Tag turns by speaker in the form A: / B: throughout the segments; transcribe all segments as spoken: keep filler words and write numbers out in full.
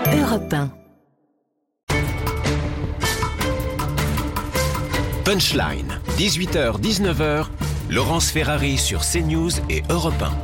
A: Europe un.
B: Punchline, dix-huit heures dix-neuf heures, Laurence Ferrari sur CNews et Europe un.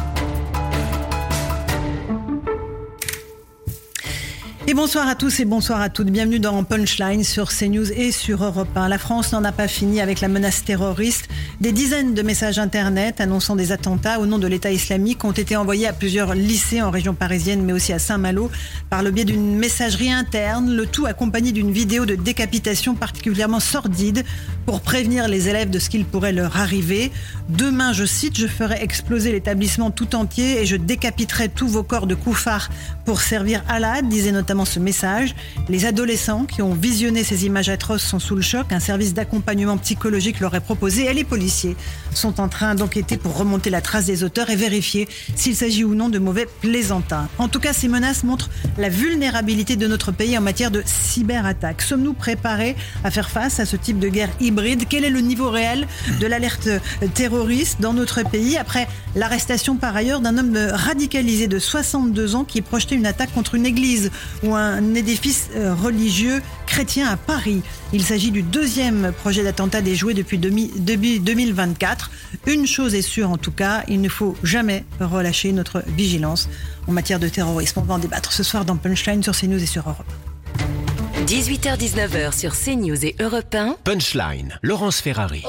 C: Et bonsoir à tous et bonsoir à toutes. Bienvenue dans Punchline sur CNews et sur Europe un. La France n'en a pas fini avec la menace terroriste. Des dizaines de messages internet annonçant des attentats au nom de l'État islamique ont été envoyés à plusieurs lycées en région parisienne, mais aussi à Saint-Malo, par le biais d'une messagerie interne, le tout accompagné d'une vidéo de décapitation particulièrement sordide pour prévenir les élèves de ce qu'il pourrait leur arriver. Demain, je cite, « Je ferai exploser l'établissement tout entier et je décapiterai tous vos corps de couffards pour servir Allah », disait notamment ce message. Les adolescents qui ont visionné ces images atroces sont sous le choc. Un service d'accompagnement psychologique leur est proposé et les policiers sont en train d'enquêter pour remonter la trace des auteurs et vérifier s'il s'agit ou non de mauvais plaisantins. En tout cas, ces menaces montrent la vulnérabilité de notre pays en matière de cyberattaque. Sommes-nous préparés à faire face à ce type de guerre hybride ? Quel est le niveau réel de l'alerte terroriste dans notre pays après l'arrestation par ailleurs d'un homme radicalisé de soixante-deux ans qui projetait une attaque contre une église ou un édifice religieux chrétien à Paris. Il s'agit du deuxième projet d'attentat déjoué depuis début deux mille vingt-quatre. Une chose est sûre en tout cas, il ne faut jamais relâcher notre vigilance en matière de terrorisme. On va en débattre ce soir dans Punchline sur CNews et sur Europe.
A: dix-huit heures dix-neuf heures sur CNews et Europe un.
B: Punchline, Laurence Ferrari.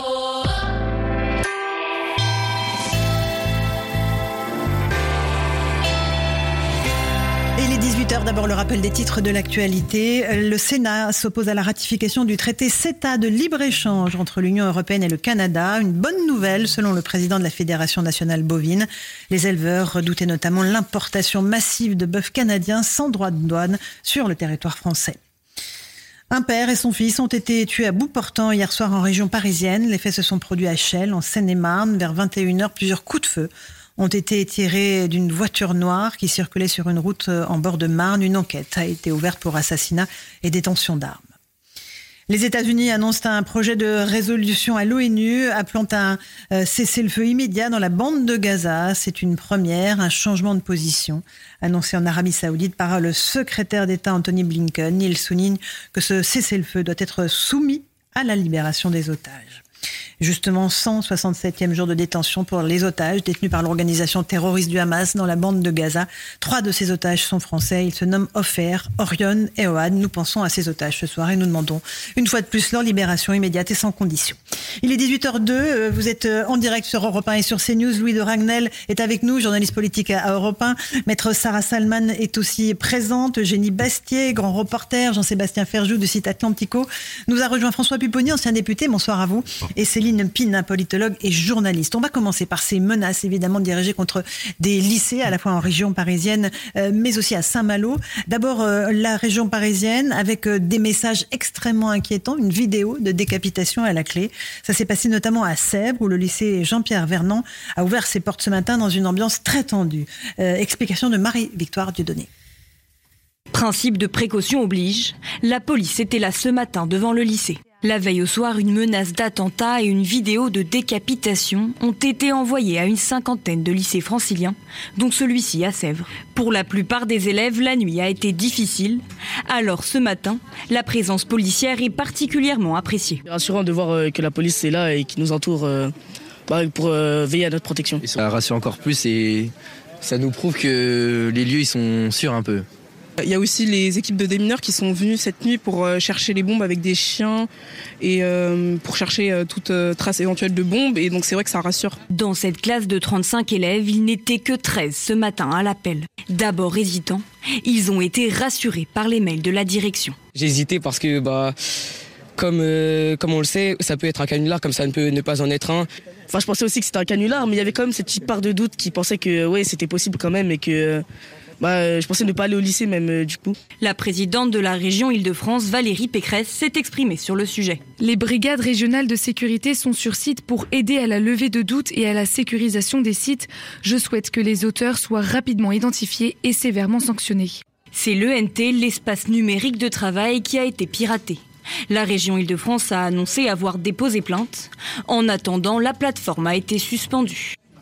C: Et les dix-huit heures, d'abord le rappel des titres de l'actualité. Le Sénat s'oppose à la ratification du traité CETA de libre-échange entre l'Union européenne et le Canada. Une bonne nouvelle selon le président de la Fédération nationale bovine. Les éleveurs redoutaient notamment l'importation massive de bœufs canadiens sans droit de douane sur le territoire français. Un père et son fils ont été tués à bout portant hier soir en région parisienne. Les faits se sont produits à Chelles, en Seine-et-Marne. Vers vingt et une heures, plusieurs coups de feu ont été tirés d'une voiture noire qui circulait sur une route en bord de Marne. Une enquête a été ouverte pour assassinat et détention d'armes. Les États-Unis annoncent un projet de résolution à l'ONU appelant à un cessez-le-feu immédiat dans la bande de Gaza. C'est une première, un changement de position annoncé en Arabie Saoudite par le secrétaire d'État Anthony Blinken. Il souligne que ce cessez-le-feu doit être soumis à la libération des otages. Justement, cent soixante-septième jour de détention pour les otages détenus par l'organisation terroriste du Hamas dans la bande de Gaza. Trois de ces otages sont français. Ils se nomment Ofer, Orion et Ohad. Nous pensons à ces otages ce soir et nous demandons une fois de plus leur libération immédiate et sans condition. Il est dix-huit heures deux. Vous êtes en direct sur Europe un et sur CNews. Louis de Ragnel est avec nous, journaliste politique à Europe un. Maître Sarah Salman est aussi présente. Eugénie Bastier, grand reporter. Jean-Sébastien Ferjou du site Atlantico. Nous a rejoint François Pupponi, ancien député. Bonsoir à vous. Et Céline Pina, politologue et journaliste. On va commencer par ces menaces évidemment dirigées contre des lycées à la fois en région parisienne euh, mais aussi à Saint-Malo. D'abord euh, la région parisienne avec euh, des messages extrêmement inquiétants, une vidéo de décapitation à la clé. Ça s'est passé notamment à Sèvres où le lycée Jean-Pierre Vernant a ouvert ses portes ce matin dans une ambiance très tendue. Euh, explication de Marie-Victoire Dieudonné.
D: Principe de précaution oblige, la police était là ce matin devant le lycée. La veille au soir, une menace d'attentat et une vidéo de décapitation ont été envoyées à une cinquantaine de lycées franciliens, dont celui-ci à Sèvres. Pour la plupart des élèves, la nuit a été difficile. Alors ce matin, la présence policière est particulièrement appréciée.
E: C'est rassurant de voir que la police est là et qui nous entoure pour veiller à notre protection.
F: Ça rassure encore plus et ça nous prouve que les lieux ils sont sûrs un peu.
G: Il y a aussi les équipes de démineurs qui sont venues cette nuit pour chercher les bombes avec des chiens et euh, pour chercher euh, toute euh, trace éventuelle de bombes. Et donc c'est vrai que ça rassure.
D: Dans cette classe de trente-cinq élèves, il n'était que treize ce matin à l'appel. D'abord hésitants, ils ont été rassurés par les mails de la direction.
H: J'ai hésité parce que, bah, comme, euh, comme on le sait, ça peut être un canular, comme ça ne peut ne pas en être un.
E: Enfin, je pensais aussi que c'était un canular, mais il y avait quand même cette petite part de doute qui pensait que ouais, c'était possible quand même et que... Bah, je pensais ne pas aller au lycée même euh, du coup.
D: La présidente de la région Île-de-France, Valérie Pécresse, s'est exprimée sur le sujet.
I: Les brigades régionales de sécurité sont sur site pour aider à la levée de doutes et à la sécurisation des sites. Je souhaite que les auteurs soient rapidement identifiés et sévèrement sanctionnés.
D: C'est l'E N T, l'espace numérique de travail, qui a été piraté. La région Île-de-France a annoncé avoir déposé plainte. En attendant, la plateforme a été suspendue.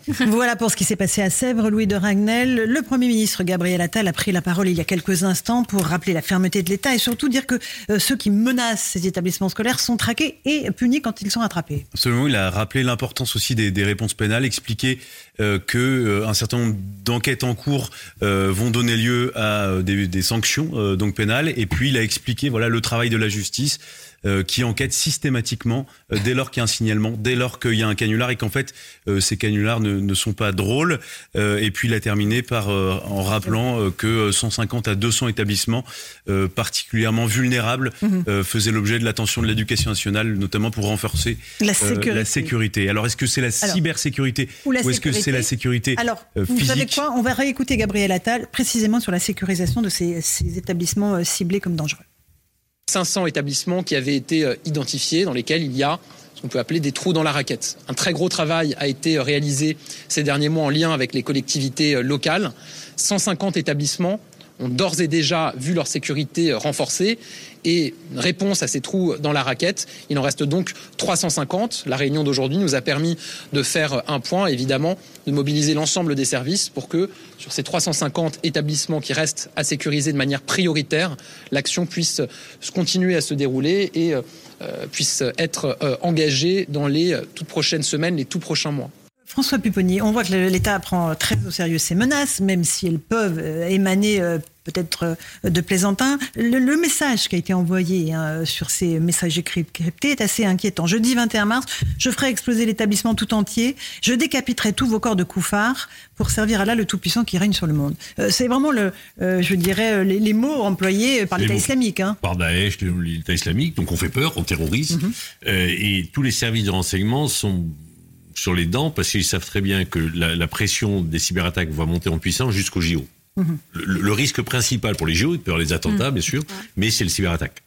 C: Voilà pour ce qui s'est passé à Sèvres, Louis de Ragnel. Le Premier ministre Gabriel Attal a pris la parole il y a quelques instants pour rappeler la fermeté de l'État et surtout dire que euh, ceux qui menacent ces établissements scolaires sont traqués et punis quand ils sont attrapés.
J: Absolument, il a rappelé l'importance aussi des, des réponses pénales, expliqué euh, que euh, un certain nombre d'enquêtes en cours euh, vont donner lieu à euh, des, des sanctions euh, donc pénales, et puis il a expliqué voilà le travail de la justice euh, qui enquête systématiquement euh, dès lors qu'il y a un signalement, dès lors qu'il y a un canular et qu'en fait euh, ces canulars ne, ne sont pas drôles. Euh, et puis il a terminé par euh, en rappelant euh, que cent cinquante à deux cents établissements euh, particulièrement vulnérables mmh. euh, faisaient l'objet de l'attention de l'éducation nationale, notamment pour renforcer
C: la sécurité.
J: Euh, la sécurité. Alors est-ce que c'est la Alors, cybersécurité ou, la ou est-ce que c'est la sécurité
C: Alors,
J: euh, physique?
C: Vous savez quoi ? On va réécouter Gabriel Attal précisément sur la sécurisation de ces, ces établissements euh, ciblés comme dangereux.
K: cinq cents établissements qui avaient été euh, identifiés, dans lesquels il y a ce qu'on peut appeler des trous dans la raquette. Un très gros travail a été réalisé ces derniers mois en lien avec les collectivités euh, locales. cent cinquante établissements ont d'ores et déjà vu leur sécurité renforcée et une réponse à ces trous dans la raquette. Il en reste donc trois cent cinquante. La réunion d'aujourd'hui nous a permis de faire un point, évidemment, de mobiliser l'ensemble des services pour que sur ces trois cent cinquante établissements qui restent à sécuriser de manière prioritaire, l'action puisse continuer à se dérouler et euh, puisse être euh, engagée dans les toutes prochaines semaines, les tout prochains mois.
C: François Pupponi, on voit que l'État prend très au sérieux ces menaces, même si elles peuvent émaner peut-être de plaisantins. Le, le message qui a été envoyé hein, sur ces messages cryptés est assez inquiétant. Jeudi vingt et un mars, je ferai exploser l'établissement tout entier, je décapiterai tous vos corps de couffards pour servir Allah le Tout-Puissant qui règne sur le monde. Euh, c'est vraiment, le, euh, je dirais, les, les mots employés par l'État islamique. Hein.
L: Par Daesh, l'État islamique, donc on fait peur, on terrorise, mm-hmm. euh, et tous les services de renseignement sont sur les dents, parce qu'ils savent très bien que la, la pression des cyberattaques va monter en puissance jusqu'au J O. Mmh. Le, le risque principal pour les J O, il peut y avoir les attentats, mmh. bien sûr, mais c'est le cyberattaque.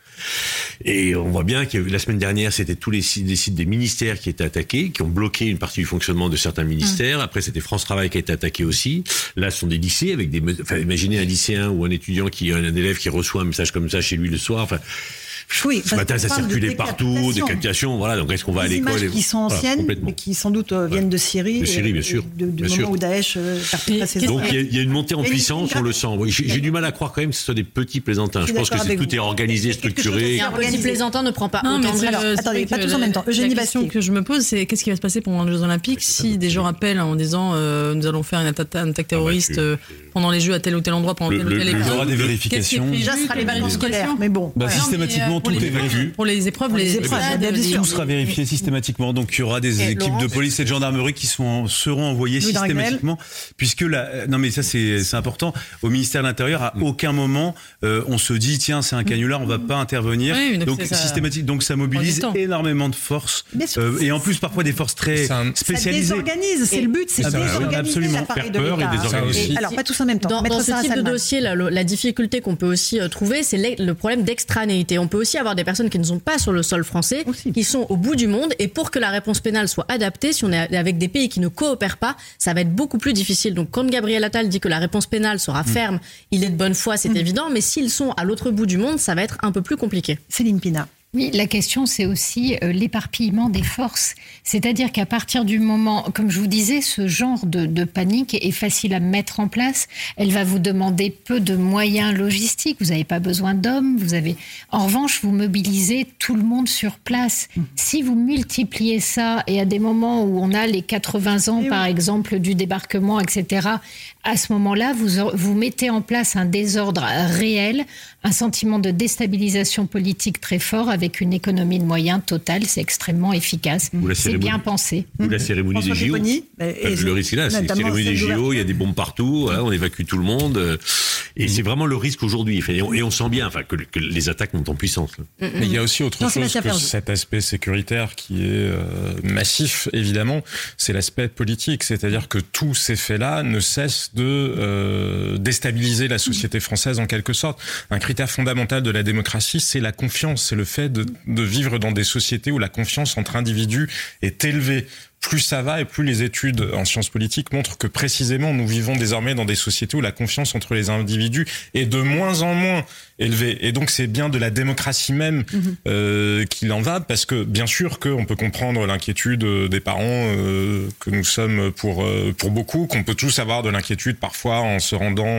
L: Et on voit bien que la semaine dernière, c'était tous les sites, les sites des ministères qui étaient attaqués, qui ont bloqué une partie du fonctionnement de certains ministères. Mmh. Après, c'était France Travail qui a été attaqué aussi. Là, ce sont des lycées avec des... Enfin, imaginez un lycéen ou un étudiant, qui un élève qui reçoit un message comme ça chez lui le soir. Enfin,
C: oui,
L: ce matin, ça circulait partout, des captations, voilà. Donc, est-ce qu'on va
C: des
L: à l'école
C: images qui sont anciennes, voilà, mais qui sans doute euh, viennent de Syrie,
L: de Syrie, bien sûr,
C: de, de, de
L: bien
C: moment
L: sûr.
C: où Daesh euh, perpétra ses
L: Donc, il y, y a une montée en puissance, on le sent. Oui, j'ai, j'ai du mal à croire quand même que ce soit des petits plaisantins. Je, Je pense que c'est, tout vous. est organisé, structuré.
M: Un petit plaisantin ne prend pas
N: non,
M: autant de
C: Alors, attendez, pas tous en même temps.
N: La question que je me pose, c'est qu'est-ce qui va se passer pendant les Jeux Olympiques si des gens appellent en disant euh, nous allons faire une attaque, une attaque terroriste euh, pendant les Jeux à tel ou tel endroit, pendant tel ou tel école.
J: Il y aura des vérifications.
C: Déjà, ce sera les vacances scolaires, mais bon.
J: Systématiquement, tout est vécu.
N: Pour les épreuves, les
J: épreuves, tout sera vérifié systématiquement. Donc, il y aura des et équipes Laurence, de police et de gendarmerie qui sont, seront envoyées Louis systématiquement, Dragel. Puisque la, non mais ça c'est, c'est important. Au ministère de l'Intérieur, à aucun moment euh, on se dit tiens c'est un canular, on va pas intervenir. Oui, donc systématique, donc ça mobilise énormément de forces euh, et en plus parfois des forces très un... spécialisées.
C: Ça désorganise, c'est le but, c'est ah, désorganiser oui, l'appareil de l'État. Alors pas tous en même temps.
M: Dans, dans ce type de dossier, la, la difficulté qu'on peut aussi trouver, c'est le problème d'extranéité. On peut aussi avoir des personnes qui ne sont pas sur le sol français, aussi. Qui sont au bout du monde, et pour que la réponse pénale soit adaptée, si on est avec des pays qui ne coopèrent pas, ça va être beaucoup plus difficile. Donc quand Gabriel Attal dit que la réponse pénale sera ferme, mmh. il est de bonne foi, c'est mmh. évident, mais s'ils sont à l'autre bout du monde, ça va être un peu plus compliqué.
C: Céline Pina.
O: Oui, la question, c'est aussi euh, l'éparpillement des forces. C'est-à-dire qu'à partir du moment, comme je vous disais, ce genre de, de panique est facile à mettre en place. Elle va vous demander peu de moyens logistiques. Vous n'avez pas besoin d'hommes. Vous avez, en revanche, vous mobilisez tout le monde sur place. Mmh. Si vous multipliez ça, et à des moments où on a les quatre-vingts ans, et par oui. exemple, du débarquement, et cetera, à ce moment-là, vous, vous mettez en place un désordre réel, un sentiment de déstabilisation politique très fort, avec une économie de moyens totale, c'est extrêmement efficace. C'est bien pensé.
L: Ou la cérémonie François des J O. Pupponi, le risque est là, c'est la cérémonie des J O, il y a des bombes partout, voilà, on évacue tout le monde. Et c'est vraiment le risque aujourd'hui. Et on sent bien enfin, que, que les attaques montent en puissance.
P: Mais il y a aussi autre non, chose que cet aspect sécuritaire qui est euh, massif, évidemment, c'est l'aspect politique. C'est-à-dire que tous ces faits-là ne cessent de euh, déstabiliser la société française en quelque sorte. Un critère fondamental de la démocratie, c'est la confiance, c'est le fait de, de vivre dans des sociétés où la confiance entre individus est élevée. Plus ça va et plus les études en sciences politiques montrent que précisément nous vivons désormais dans des sociétés où la confiance entre les individus est de moins en moins élevée. Et donc c'est bien de la démocratie même mmh. euh, qu'il en va, parce que bien sûr qu'on peut comprendre l'inquiétude des parents euh, que nous sommes pour, euh, pour beaucoup, qu'on peut tous avoir de l'inquiétude parfois en se rendant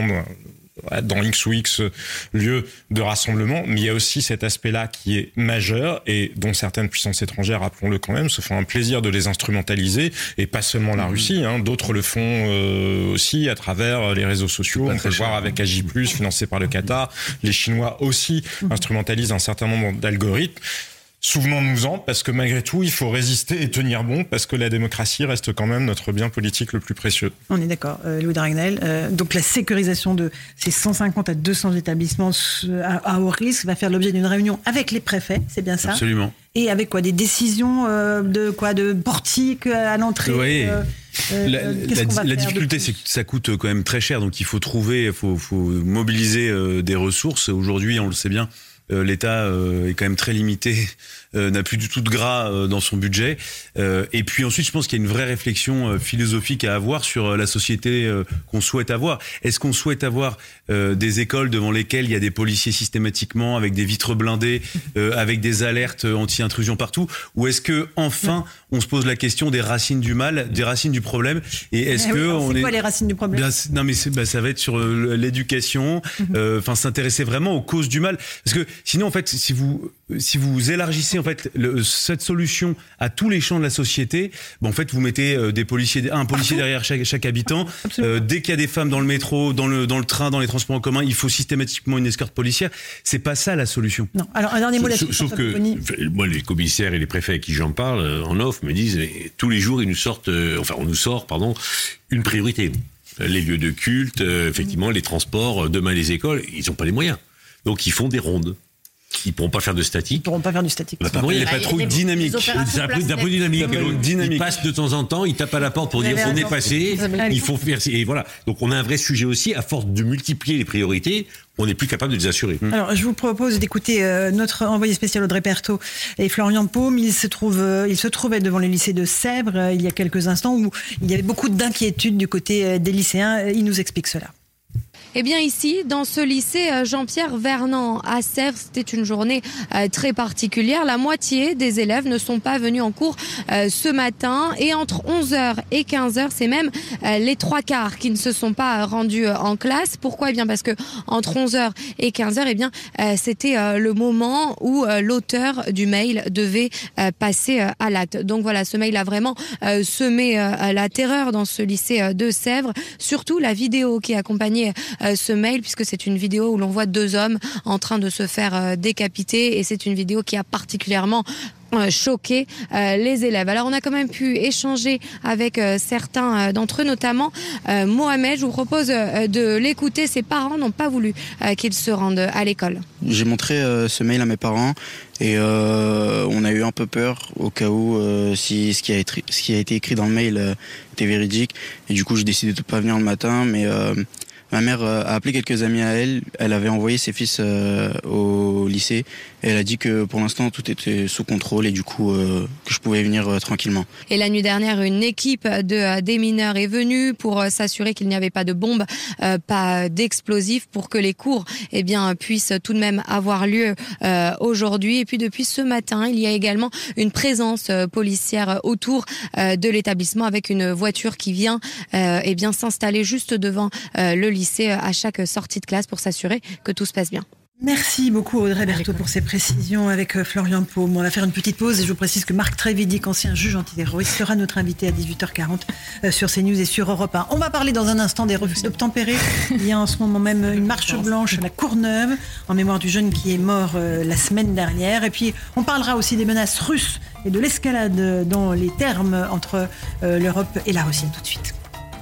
P: dans X ou X lieux de rassemblement, mais il y a aussi cet aspect-là qui est majeur et dont certaines puissances étrangères, rappelons-le quand même, se font un plaisir de les instrumentaliser, et pas seulement la Russie, hein, d'autres le font euh, aussi à travers les réseaux sociaux. On peut le voir avec A J plus, financé par le Qatar. Les Chinois aussi instrumentalisent un certain nombre d'algorithmes. Souvenons-nous-en, parce que malgré tout, il faut résister et tenir bon, parce que la démocratie reste quand même notre bien politique le plus précieux.
C: On est d'accord, euh, Louis Dragnel. Euh, donc la sécurisation de ces cent cinquante à deux cents établissements à, à haut risque va faire l'objet d'une réunion avec les préfets, c'est bien ça ?
J: Absolument.
C: Et avec quoi ? Des décisions euh, de quoi ? De portiques à l'entrée
J: Oui.
C: euh, euh,
J: La, la, la difficulté, c'est que ça coûte quand même très cher, donc il faut trouver, il faut, faut mobiliser euh, des ressources. Aujourd'hui, on le sait bien, Euh, l'État euh, est quand même très limité, euh, n'a plus du tout de gras euh, dans son budget. Euh, et puis ensuite, je pense qu'il y a une vraie réflexion euh, philosophique à avoir sur euh, la société euh, qu'on souhaite avoir. Est-ce qu'on souhaite avoir euh, des écoles devant lesquelles il y a des policiers systématiquement, avec des vitres blindées, euh, avec des alertes anti-intrusion partout, ou est-ce que enfin on se pose la question des racines du mal, des racines du problème, et est-ce
C: eh
J: que
C: oui,
J: on
C: c'est
J: est
C: quoi les racines du problème ?
J: Bien, non mais c'est, bah, ça va être sur euh, l'éducation, enfin euh, s'intéresser vraiment aux causes du mal, parce que sinon en fait si vous si vous élargissez en fait le, cette solution à tous les champs de la société, bon, en fait vous mettez euh, des policiers, un policier derrière chaque, chaque habitant. Euh, dès qu'il y a des femmes dans le métro, dans le dans le train, dans les transports en commun, il faut systématiquement une escorte policière. C'est pas ça la solution.
C: Non. Alors un dernier mot là-dessus.
L: Sauf que moi, les commissaires et les préfets à qui j'en parle euh, en off me disent eh, tous les jours ils nous sortent, euh, enfin on nous sort pardon une priorité. Les lieux de culte, euh, effectivement les transports, demain les écoles, ils n'ont pas les moyens. Donc ils font des rondes. Ils ne pourront pas faire de statique.
C: Ils ne pourront pas faire du statique.
L: Bah, pas
J: les patrouilles dynamiques.
L: C'est un peu dynamique. Ils passent de temps en temps, ils tapent à la porte pour dire on est passé, il faut faire. Et voilà. Donc on a un vrai sujet aussi, à force de multiplier les priorités, on n'est plus capable de les assurer.
C: Alors je vous propose d'écouter euh, notre envoyé spécial Audrey Berthaud et Florian Paume. Il se trouve, euh, il se trouvait devant le lycée de Sèvres euh, il y a quelques instants où il y avait beaucoup d'inquiétudes du côté euh, des lycéens. Il nous explique cela.
Q: Eh bien ici, dans ce lycée Jean-Pierre Vernant à Sèvres, c'était une journée euh, très particulière. La moitié des élèves ne sont pas venus en cours euh, ce matin, et entre onze heures et quinze heures, c'est même euh, les trois quarts qui ne se sont pas rendus euh, en classe. Pourquoi ? Eh bien parce que entre onze heures et quinze heures, eh bien euh, c'était euh, le moment où euh, l'auteur du mail devait euh, passer euh, à l'acte. Donc voilà, ce mail a vraiment euh, semé euh, la terreur dans ce lycée euh, de Sèvres. Surtout la vidéo qui accompagnait euh, ce mail, puisque c'est une vidéo où l'on voit deux hommes en train de se faire euh, décapiter, et c'est une vidéo qui a particulièrement choquer euh, les élèves. Alors on a quand même pu échanger avec euh, certains euh, d'entre eux, notamment euh, Mohamed. Je vous propose euh, de l'écouter. Ses parents n'ont pas voulu euh, qu'il se rende à l'école.
R: J'ai montré euh, ce mail à mes parents et euh, on a eu un peu peur au cas où euh, si ce qui, a été, ce qui a été écrit dans le mail euh, était véridique, et du coup j'ai décidé de ne pas venir le matin, mais euh, ma mère a appelé quelques amis à elle. Elle avait envoyé ses fils euh, au lycée et elle a dit que pour l'instant tout était sous contrôle et du coup euh, que je pouvais venir euh, tranquillement.
Q: Et la nuit dernière, une équipe de euh, démineurs est venue pour euh, s'assurer qu'il n'y avait pas de bombes, euh, pas d'explosifs, pour que les cours eh bien, puissent tout de même avoir lieu euh, aujourd'hui. Et puis depuis ce matin, il y a également une présence euh, policière autour euh, de l'établissement, avec une voiture qui vient euh, eh bien, s'installer juste devant euh, le lycée à chaque sortie de classe pour s'assurer que tout se passe bien.
C: Merci beaucoup Audrey Berthaud pour ces précisions avec Florian Paume. On va faire une petite pause et je vous précise que Marc Trévidic, ancien juge antiterroriste, sera notre invité à dix-huit heures quarante sur CNews et sur Europe un. On va parler dans un instant des refus d'obtempérer. Il y a en ce moment même une marche blanche à la Courneuve en mémoire du jeune qui est mort la semaine dernière. Et puis on parlera aussi des menaces russes et de l'escalade dans les termes entre l'Europe et la Russie. Tout de suite.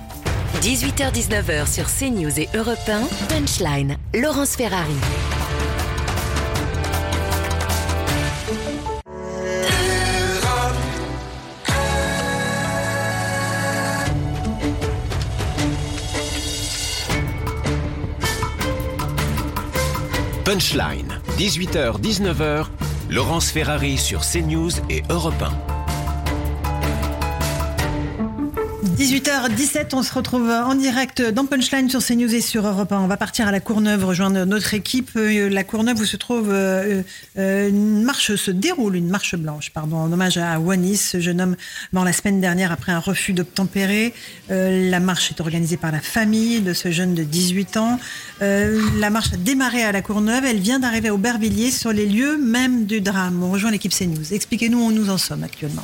A: dix-huit heures dix-neuf heures sur CNews et Europe un, Punchline, Laurence Ferrari.
B: Punchline, dix-huit heures dix-neuf heures, Laurence Ferrari sur CNews et Europe un.
C: dix-huit heures dix-sept, on se retrouve en direct dans Punchline sur CNews et sur Europe un. On va partir à la Courneuve, rejoindre notre équipe. La Courneuve où se trouve euh, euh, une marche, se déroule une marche blanche, pardon, en hommage à Wanis, ce jeune homme mort la semaine dernière après un refus d'obtempérer. Euh, la marche est organisée par la famille de ce jeune de dix-huit ans. Euh, la marche a démarré à la Courneuve, elle vient d'arriver au Aubervilliers sur les lieux même du drame. On rejoint l'équipe CNews. Expliquez-nous où nous en sommes actuellement.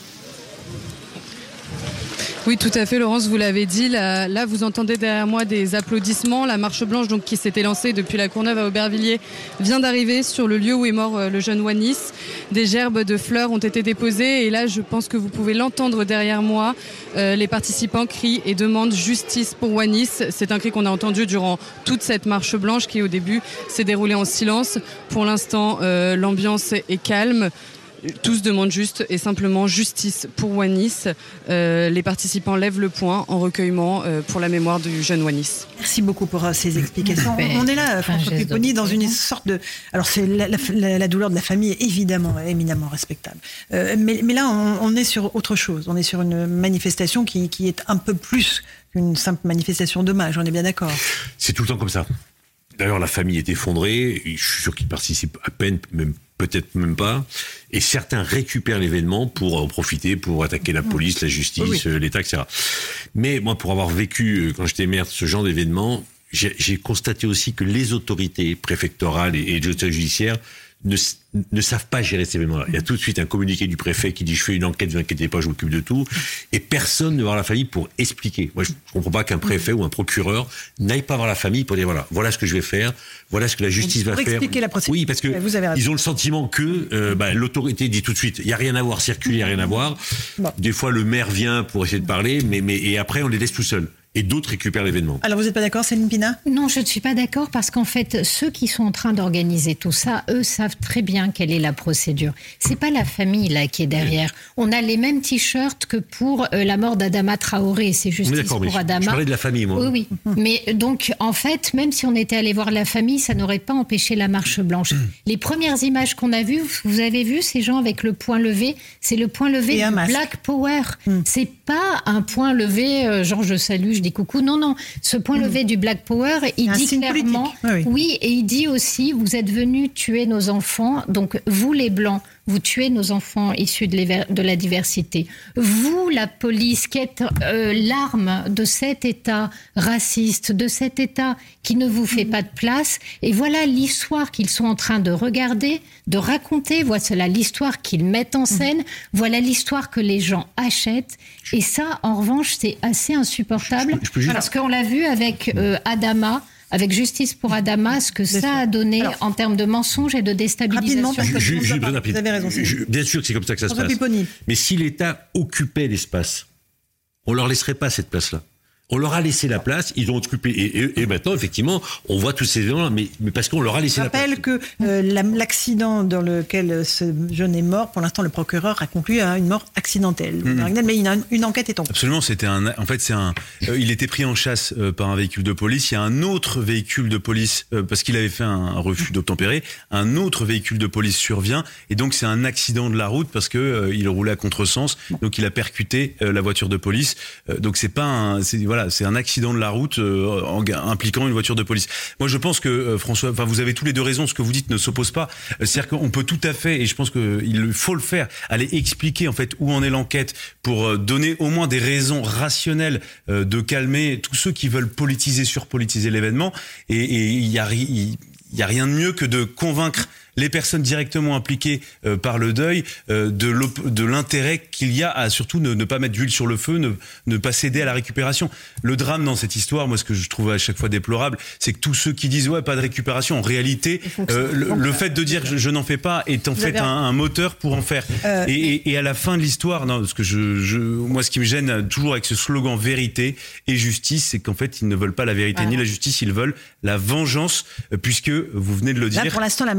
S: Oui, tout à fait, Laurence, vous l'avez dit. Là, là, vous entendez derrière moi des applaudissements. La marche blanche, donc, qui s'était lancée depuis la Courneuve à Aubervilliers, vient d'arriver sur le lieu où est mort le jeune Wanis. Des gerbes de fleurs ont été déposées et là, je pense que vous pouvez l'entendre derrière moi. Euh, les participants crient et demandent justice pour Wanis. C'est un cri qu'on a entendu durant toute cette marche blanche qui, au début, s'est déroulée en silence. Pour l'instant, euh, l'ambiance est calme. Tous demandent juste et simplement justice pour Wanis. Euh, les participants lèvent le poing en recueillement euh, pour la mémoire du jeune Wanis.
C: Merci beaucoup pour euh, ces explications. On est là, François Pupponi, dans une sorte de... Alors, c'est la, la, la douleur de la famille est évidemment, éminemment respectable. Euh, mais, mais là, on, on est sur autre chose. On est sur une manifestation qui, qui est un peu plus qu'une simple manifestation d'hommage. On est bien d'accord.
L: C'est tout le temps comme ça. D'ailleurs, la famille est effondrée. Je suis sûr qu'ils participent à peine, même peut-être même pas. Et certains récupèrent l'événement pour en profiter, pour attaquer la police, la justice, oui, oui. l'État, et cetera. Mais moi, pour avoir vécu, quand j'étais maire, ce genre d'événement, j'ai, j'ai constaté aussi que les autorités préfectorales et, et les autorités judiciaires ne, ne savent pas gérer ces événements-là. Il y a tout de suite un communiqué du préfet qui dit « je fais une enquête, ne vous inquiétez pas, je m'occupe de tout ». Et personne ne va voir la famille pour expliquer. Moi, je ne comprends pas qu'un préfet ou un procureur n'aille pas voir la famille pour dire « voilà, voilà ce que je vais faire, voilà ce que la justice
C: pour
L: va faire ».
C: Expliquer la procédure.
L: Oui, parce que ils ont le sentiment que euh, bah, l'autorité dit tout de suite « il n'y a rien à voir, circuler, il n'y a rien à voir bon. ». Des fois, le maire vient pour essayer de parler, mais, mais et après, on les laisse tout seuls. Et d'autres récupèrent l'événement.
C: Alors vous n'êtes pas d'accord, Céline Pina ?
O: Non, je ne suis pas d'accord parce qu'en fait, ceux qui sont en train d'organiser tout ça, eux savent très bien quelle est la procédure. C'est pas la famille là qui est derrière. On a les mêmes t-shirts que pour euh, la mort d'Adama Traoré. C'est justice pour mais Adama.
L: Je parlais de la famille, moi.
O: Oui, oui. Mais donc, en fait, même si on était allé voir la famille, ça n'aurait pas empêché la marche blanche. Mmh. Les premières images qu'on a vues, vous avez vu ces gens avec le poing levé, c'est le point levé du Black Power. Mmh. C'est pas un point levé, euh, genre je salue, je dis coucou. Non, non. Ce point mmh. levé du Black Power, il dit clairement, oui, oui. oui, et il dit aussi, vous êtes venus tuer nos enfants, donc vous les Blancs, vous tuez nos enfants issus de, de la diversité. Vous, la police, qui êtes euh, l'arme de cet État raciste, de cet État qui ne vous fait pas de place. Et voilà l'histoire qu'ils sont en train de regarder, de raconter. Voilà l'histoire qu'ils mettent en scène. Voilà l'histoire que les gens achètent. Et ça, en revanche, c'est assez insupportable. Je peux, je peux juste... Parce qu'on l'a vu avec euh, Adama, avec Justice pour Adama, ce que bien ça sûr. a donné Alors, en termes de mensonges et de déstabilisation.
L: Je, je, je,
C: vous avez raison.
L: Je, bien sûr que c'est comme ça que ça se passe.
C: Pupponi.
L: Mais si l'État occupait l'espace, on leur laisserait pas cette place-là. On leur a laissé la place, ils ont occupé. Et, et, et maintenant, effectivement, on voit tous ces événements-là, mais, mais parce qu'on leur a laissé la place.
C: Je rappelle que euh, la, l'accident dans lequel ce jeune est mort, pour l'instant, le procureur a conclu à une mort accidentelle. Mmh. Mais une, une enquête est en cours.
J: Absolument, c'était un. En fait, c'est un. Euh, il était pris en chasse euh, par un véhicule de police. Il y a un autre véhicule de police euh, parce qu'il avait fait un, un refus d'obtempérer. Un autre véhicule de police survient et donc c'est un accident de la route parce que euh, il roulait à contresens. Donc il a percuté euh, la voiture de police. Euh, donc c'est pas un. C'est, voilà. Voilà, c'est un accident de la route euh, en, impliquant une voiture de police. Moi, je pense que euh, François, enfin, vous avez tous les deux raisons. Ce que vous dites ne s'oppose pas. Euh, c'est-à-dire qu'on peut tout à fait, et je pense qu'il faut le faire, aller expliquer en fait où en est l'enquête pour euh, donner au moins des raisons rationnelles euh, de calmer tous ceux qui veulent politiser, surpolitiser l'événement. Et il y a, il y a rien de mieux que de convaincre les personnes directement impliquées euh, par le deuil euh, de, de l'intérêt qu'il y a à surtout ne, ne pas mettre d'huile sur le feu, ne, ne pas céder à la récupération. Le drame dans cette histoire, moi ce que je trouve à chaque fois déplorable, c'est que tous ceux qui disent ouais pas de récupération, en réalité euh, le, le fait de dire je, je n'en fais pas est en Vous fait un, un moteur pour en faire. Euh, et, et, et à la fin de l'histoire, non, parce que je, je, moi ce qui me gêne toujours avec ce slogan vérité et justice, c'est qu'en fait ils ne veulent pas la vérité ah. ni la justice, ils veulent la vengeance, puisque vous venez de le dire.
C: Là pour l'instant la marche est passée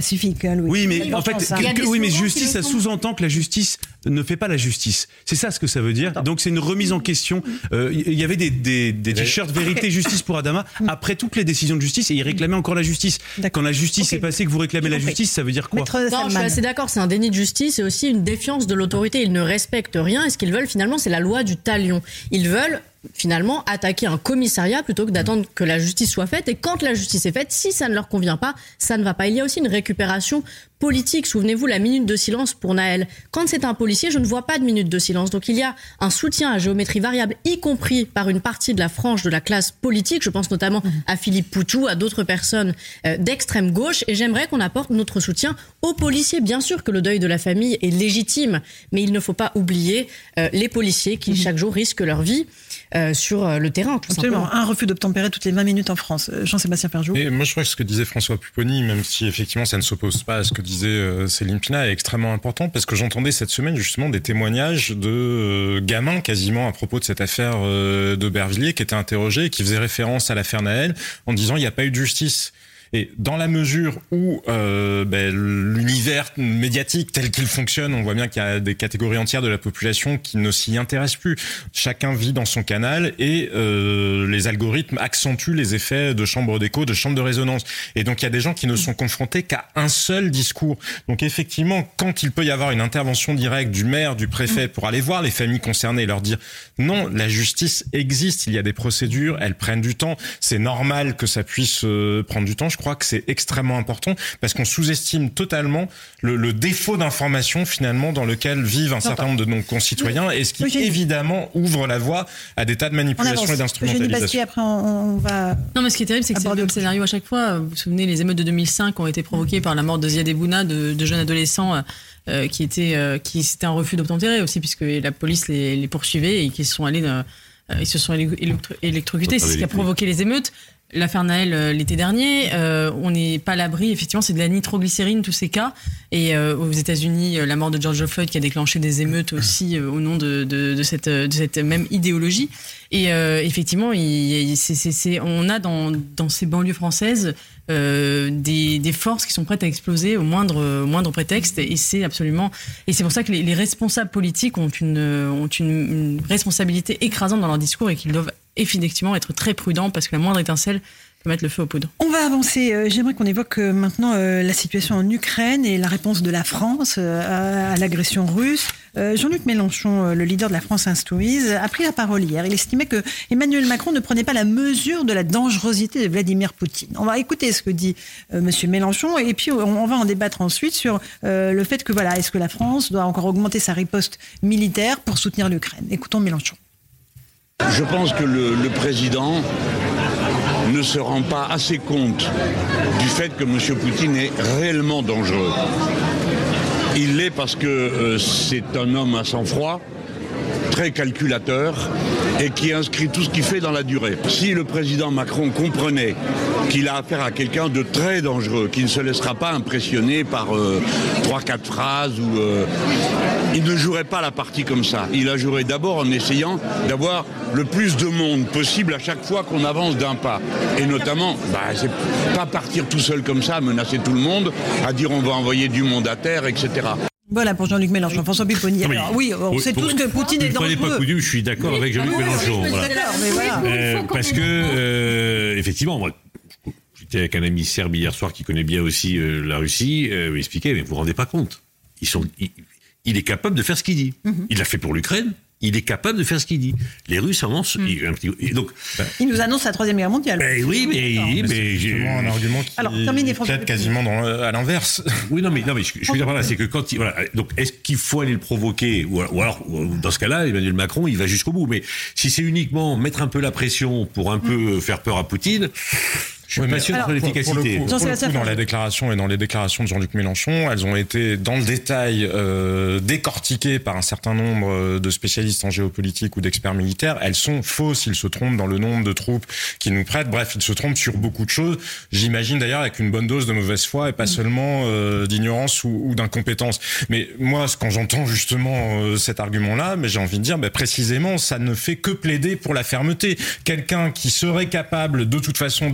C: pacifique, hein, Louis.
J: Oui, mais en fait,
C: ça.
J: que, oui, mais justice, ça sous-entend que la justice ne fait pas la justice. C'est ça ce que ça veut dire. Donc c'est une remise en question. Il euh, y avait des, des, des t-shirts vérité, justice pour Adama après toutes les décisions de justice et ils réclamaient encore la justice. Quand la justice okay. est passée, que vous réclamez la justice, ça veut dire quoi?
M: Non, je suis assez d'accord. C'est un déni de justice et aussi une défiance de l'autorité. Ils ne respectent rien et ce qu'ils veulent finalement, c'est la loi du talion. Ils veulent finalement attaquer un commissariat plutôt que d'attendre que la justice soit faite. Et quand la justice est faite, si ça ne leur convient pas, ça ne va pas. Il y a aussi une récupération politique. Souvenez-vous, la minute de silence pour Naël. Quand c'est un policier, je ne vois pas de minute de silence. Donc il y a un soutien à géométrie variable, y compris par une partie de la frange de la classe politique. Je pense notamment à Philippe Poutou, à d'autres personnes euh, d'extrême gauche. Et j'aimerais qu'on apporte notre soutien aux policiers. Bien sûr que le deuil de la famille est légitime, mais il ne faut pas oublier euh, les policiers qui, chaque jour, risquent leur vie. Euh, sur euh, le terrain, tout
C: Absolument.
M: simplement.
C: Un refus d'obtempérer toutes les vingt minutes en France. Jean-Sébastien Ferjou.
P: Et moi, je crois que ce que disait François Pupponi, même si effectivement ça ne s'oppose pas à ce que disait euh, Céline Pina, est extrêmement important parce que j'entendais cette semaine justement des témoignages de euh, gamins quasiment à propos de cette affaire euh, d'Aubervilliers qui étaient interrogés et qui faisaient référence à l'affaire Naël en disant il n'y a pas eu de justice. Et dans la mesure où euh, ben, l'univers médiatique tel qu'il fonctionne, on voit bien qu'il y a des catégories entières de la population qui ne s'y intéressent plus. Chacun vit dans son canal et euh, les algorithmes accentuent les effets de chambre d'écho, de chambre de résonance. Et donc il y a des gens qui ne sont confrontés qu'à un seul discours. Donc effectivement, quand il peut y avoir une intervention directe du maire, du préfet pour aller voir les familles concernées et leur dire non, la justice existe, il y a des procédures, elles prennent du temps, c'est normal que ça puisse euh, prendre du temps. Je crois que c'est extrêmement important parce qu'on sous-estime totalement le, le défaut d'information finalement dans lequel vivent un certain nombre de nos concitoyens et ce qui Eugénie. évidemment ouvre la voie à des tas de manipulations et d'instrumentalisation.
C: Après on, on va
N: non mais ce qui est terrible c'est que c'est le même scénario à chaque fois. Vous vous souvenez, les émeutes de deux mille cinq ont été provoquées par la mort de Ziad Ebouna, de, de jeunes adolescents euh, qui étaient euh, qui c'était un refus d'obtempérer aussi puisque la police les, les poursuivait et qui sont allés euh, ils se sont électro- électrocutés. C'est ce qui a provoqué les émeutes. L'affaire Naël euh, l'été dernier, euh, on n'est pas à l'abri, effectivement, c'est de la nitroglycérine, tous ces cas. Et euh, aux États-Unis, euh, la mort de George Floyd qui a déclenché des émeutes aussi euh, au nom de, de, de, cette, de cette même idéologie. Et euh, effectivement, il, c'est, c'est, c'est, on a dans, dans ces banlieues françaises euh, des, des forces qui sont prêtes à exploser au moindre, au moindre prétexte. Et c'est absolument, et c'est pour ça que les, les responsables politiques ont une, ont une, une responsabilité écrasante dans leur discours et qu'ils doivent effectivement être très prudents parce que la moindre étincelle peut mettre le feu aux poudres.
C: On va avancer. Euh, j'aimerais qu'on évoque euh, maintenant euh, la situation en Ukraine et la réponse de la France euh, à, à l'agression russe. Euh, Jean-Luc Mélenchon, euh, le leader de la France Insoumise, a pris la parole hier. Il estimait que Emmanuel Macron ne prenait pas la mesure de la dangerosité de Vladimir Poutine. On va écouter ce que dit euh, Monsieur Mélenchon et puis on, on va en débattre ensuite sur euh, le fait que voilà, est-ce que la France doit encore augmenter sa riposte militaire pour soutenir l'Ukraine. Écoutons Mélenchon.
T: Je pense que le, le président ne se rend pas assez compte du fait que M. Poutine est réellement dangereux. Il l'est parce que euh, c'est un homme à sang-froid, très calculateur et qui inscrit tout ce qu'il fait dans la durée. Si le président Macron comprenait qu'il a affaire à quelqu'un de très dangereux, qui ne se laissera pas impressionner par euh, trois, quatre phrases, ou, euh, il ne jouerait pas la partie comme ça. Il la jouerait d'abord en essayant d'avoir le plus de monde possible à chaque fois qu'on avance d'un pas. Et notamment, bah, c'est pas partir tout seul comme ça, menacer tout le monde, à dire on va envoyer du monde à terre, et cetera.
C: Voilà pour Jean-Luc Mélenchon. François Pupponi. Alors, oui, on sait tous que Poutine est dangereux.
L: Vous ne prenez pas coutume, je suis d'accord avec Jean-Luc Mélenchon. Voilà.
C: Mais voilà.
L: Euh, parce que, euh, effectivement, moi, j'étais avec un ami serbe hier soir qui connaît bien aussi euh, la Russie, euh, il expliquait, mais vous vous rendez pas compte. Ils sont, il, il est capable de faire ce qu'il dit. Mm-hmm. Il l'a fait pour l'Ukraine. Il est capable de faire ce qu'il dit. Les Russes avancent. Mm. Il, un petit, et donc,
C: bah, il nous annonce la troisième guerre mondiale.
L: Ben oui, mais, mais, mais
P: c'est justement un argument qui
C: Alors, terminez, François,
P: plaide quasiment dans, à l'inverse.
L: Oui, non, mais, non, mais je, je veux dire par là, c'est que quand il, voilà, donc est-ce qu'il faut aller le provoquer, ou, ou alors, dans ce cas-là, Emmanuel Macron, il va jusqu'au bout. Mais si c'est uniquement mettre un peu la pression pour un peu mm. faire peur à Poutine. Je suis oui, pas sûr de l'efficacité.
P: Pour le coup, pour le coup dans la déclaration et dans les déclarations de Jean-Luc Mélenchon, elles ont été dans le détail euh, décortiquées par un certain nombre de spécialistes en géopolitique ou d'experts militaires. Elles sont fausses, ils se trompent dans le nombre de troupes qu'ils nous prêtent. Bref, ils se trompent sur beaucoup de choses. J'imagine d'ailleurs avec une bonne dose de mauvaise foi et pas seulement euh, d'ignorance ou, ou d'incompétence. Mais moi, quand j'entends justement euh, cet argument-là, mais j'ai envie de dire, bah, précisément, ça ne fait que plaider pour la fermeté. Quelqu'un qui serait capable de toute façon de faire peser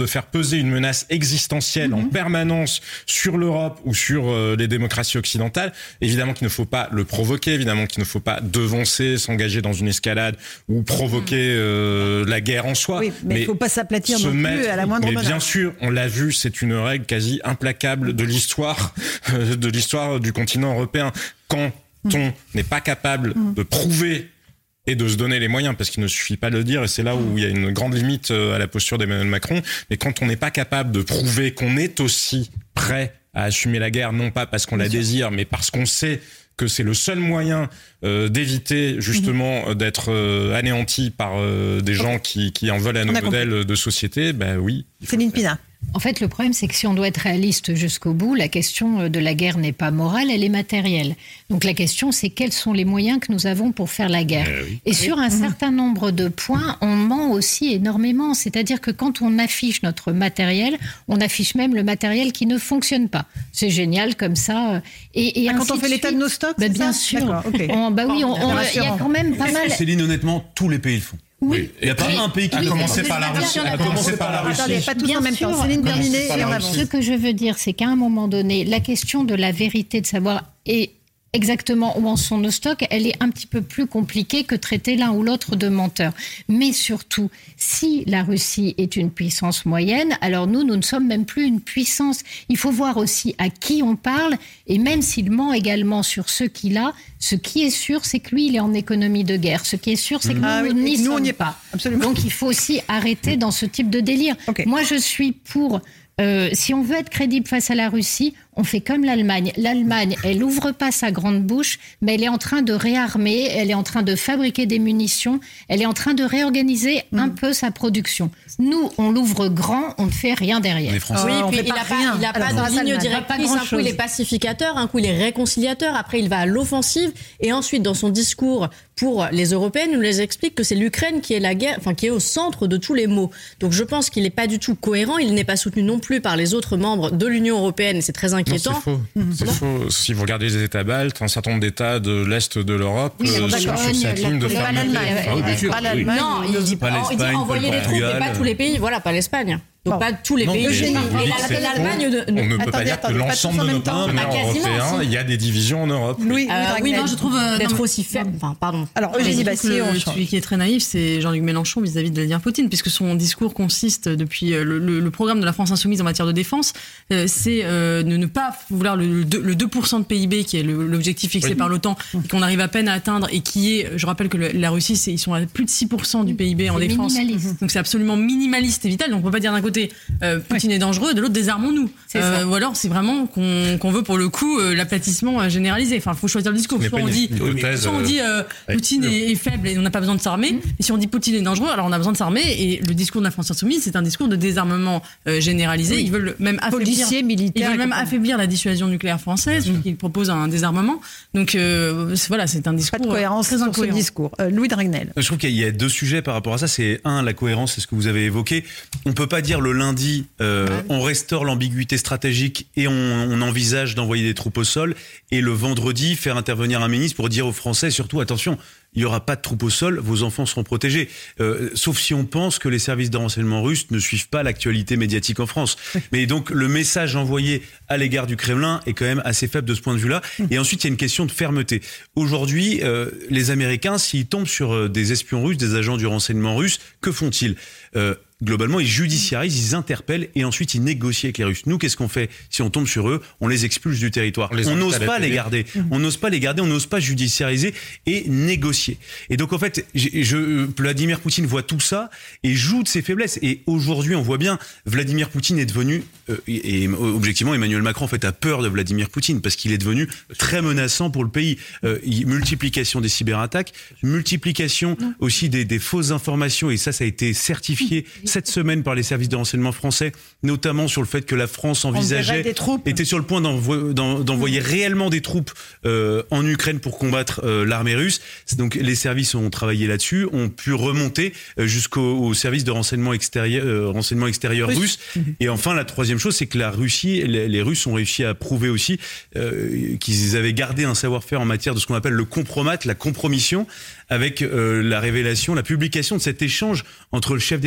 P: peser une menace existentielle mmh. en permanence sur l'Europe ou sur euh, les démocraties occidentales. Évidemment qu'il ne faut pas le provoquer, évidemment qu'il ne faut pas devancer, s'engager dans une escalade ou provoquer euh, la guerre en soi.
C: Oui, mais il ne faut pas s'aplatir non plus
P: mettre,
C: à la moindre menace.
P: Mais bien sûr, on l'a vu, c'est une règle quasi implacable de l'histoire, de l'histoire du continent européen. Quand on n'est pas capable de prouver et de se donner les moyens, parce qu'il ne suffit pas de le dire, et c'est là où il y a une grande limite à la posture d'Emmanuel Macron, mais quand on n'est pas capable de prouver qu'on est aussi prêt à assumer la guerre, non pas parce qu'on la désire, mais parce qu'on sait que c'est le seul moyen euh, d'éviter justement mmh. d'être euh, anéanti par euh, des gens qui, qui en veulent à nos modèles compris. de société, ben oui.
C: Céline Pina.
O: En fait, le problème, c'est que si on doit être réaliste jusqu'au bout, la question de la guerre n'est pas morale, elle est matérielle. Donc la question, c'est quels sont les moyens que nous avons pour faire la guerre. Euh, oui. Et sur un mmh. certain nombre de points, on ment aussi énormément. C'est-à-dire que quand on affiche notre matériel, on affiche même le matériel qui ne fonctionne pas. C'est génial comme ça. Et, et
C: ah, quand on fait l'état de nos stocks,
O: bah,
C: c'est
O: bien
C: ça
O: sûr.
C: Okay.
O: On, bah oui, il y a quand même pas mal.
J: Céline, honnêtement, tous les pays le font.
O: Oui.
J: Il n'y a pas oui. un pays qui...
P: A commencé par la Russie. A commencé par la Russie.
C: Attendez, pas tous en même temps. Céline, terminez et on avance.
O: Ce que je veux dire, c'est qu'à un moment donné, la question de la vérité, de savoir et exactement où en sont nos stocks, elle est un petit peu plus compliquée que traiter l'un ou l'autre de menteur. Mais surtout, si la Russie est une puissance moyenne, alors nous, nous ne sommes même plus une puissance. Il faut voir aussi à qui on parle, et même s'il ment également sur ce qu'il a, ce qui est sûr, c'est que lui, il est en économie de guerre. Ce qui est sûr, c'est que ah, nous, oui, n'y sommes pas. Absolument. Donc il faut aussi arrêter dans ce type de délire. Okay. Moi, je suis pour... Euh, si on veut être crédible face à la Russie, on fait comme l'Allemagne. L'Allemagne, elle ouvre pas sa grande bouche, mais elle est en train de réarmer, elle est en train de fabriquer des munitions, elle est en train de réorganiser mmh. un peu sa production. Nous, on l'ouvre grand, on ne fait rien derrière.
M: Oui, oh, puis il n'a pas, il a pas de ligne directrice. Un coup, il est pacificateur, un coup, il est réconciliateur. Après, il va à l'offensive. Et ensuite, dans son discours pour les Européennes, il nous les explique que c'est l'Ukraine qui est la guerre, enfin qui est au centre de tous les maux. Donc, je pense qu'il n'est pas du tout cohérent. Il n'est pas soutenu non plus par les autres membres de l'Union européenne. Et c'est très inquiétant.
P: Non, c'est faux. Mmh. C'est faux. Si vous regardez les États baltes, un certain nombre d'États de l'est de l'Europe
O: oui,
P: euh, sont sur cette ligne de fermeté.
L: Ah oui, bien sûr.
M: Oui. Non, il dit, pas il dit envoyer des troupes, mais pas tous les pays. Voilà, pas l'Espagne. Donc bon. pas tous les non, pays.
P: Et l'Allemagne de... On ne peut attendez, pas dire attendez, que l'ensemble de nos partenaires européens, il y a des divisions en Europe.
N: Oui, euh, oui non, je trouve euh,
M: d'être aussi faible. Enfin, pardon.
C: Alors Eugénie Bastier, on change.
N: Celui qui est très naïf, c'est Jean-Luc Mélenchon vis-à-vis de Vladimir Poutine, puisque son discours consiste depuis le, le, le programme de la France insoumise en matière de défense, euh, c'est euh, de ne pas vouloir le, le deux pour cent de P I B qui est le, l'objectif fixé oui. par l'OTAN et qu'on arrive à peine à atteindre et qui est, je rappelle que le, la Russie, c'est, ils sont à plus de six pour cent du P I B en c'est défense. Donc c'est absolument minimaliste et vital. Donc on peut pas dire d'un côté euh, Poutine est dangereux, de l'autre désarmons-nous. Euh, ou alors c'est vraiment qu'on, qu'on veut pour le coup euh, l'aplatissement généralisé. Enfin, il faut choisir le discours. Soit on, dit, soit on dit euh, Poutine est, est faible et on n'a pas besoin de s'armer. Mmh. Et si on dit Poutine est dangereux, alors on a besoin de s'armer. Et le discours de la France insoumise, c'est un discours de désarmement euh, généralisé. Oui. Ils veulent même affaiblir,
C: policiers, militaires,
N: ils veulent même affaiblir la dissuasion nucléaire française. Mmh. Ils proposent un désarmement. Donc euh, c'est, voilà, c'est un discours
C: pas de cohérence
N: très
C: sur
N: incohérent.
C: Ce discours. Euh, Louis Dragnel.
J: Je trouve qu'il y a deux sujets par rapport à ça. C'est un, la cohérence, c'est ce que vous avez évoqué. On peut pas dire le lundi, euh, ouais. on restaure l'ambiguïté stratégique et on, on envisage d'envoyer des troupes au sol, et le vendredi faire intervenir un ministre pour dire aux Français surtout attention, il n'y aura pas de troupes au sol, vos enfants seront protégés. Euh, sauf si on pense que les services de renseignement russes ne suivent pas l'actualité médiatique en France. Mais donc le message envoyé à l'égard du Kremlin est quand même assez faible de ce point de vue-là. Et ensuite, il y a une question de fermeté. Aujourd'hui, euh, les Américains, s'ils tombent sur des espions russes, des agents du renseignement russe, que font-ils ? euh, Globalement, ils judiciarisent, ils interpellent et ensuite ils négocient avec les Russes. Nous, qu'est-ce qu'on fait si on tombe sur eux ? On les expulse du territoire. On n'ose pas les garder. On n'ose pas les garder. On n'ose pas judiciariser et négocier. Et donc, en fait, je, je, Vladimir Poutine voit tout ça et joue de ses faiblesses. Et aujourd'hui, on voit bien, Vladimir Poutine est devenu, euh, et, et objectivement, Emmanuel Macron en fait a peur de Vladimir Poutine parce qu'il est devenu très menaçant pour le pays. Euh, multiplication des cyberattaques, multiplication aussi des, des fausses informations, et ça, ça a été certifié cette semaine par les services de renseignement français, notamment sur le fait que la France envisageait, était sur le point d'envo- d'en, d'envoyer mmh. réellement des troupes euh, en Ukraine pour combattre euh, l'armée russe. Donc les services ont travaillé là-dessus, ont pu remonter euh, jusqu'au service de renseignement extérieur, euh, renseignement extérieur russe. russe. Mmh. Et enfin, la troisième chose, c'est que la Russie, les, les Russes ont réussi à prouver aussi euh, qu'ils avaient gardé un savoir-faire en matière de ce qu'on appelle le compromat, la compromission, avec euh, la révélation, la publication de cet échange entre le chef d'état-major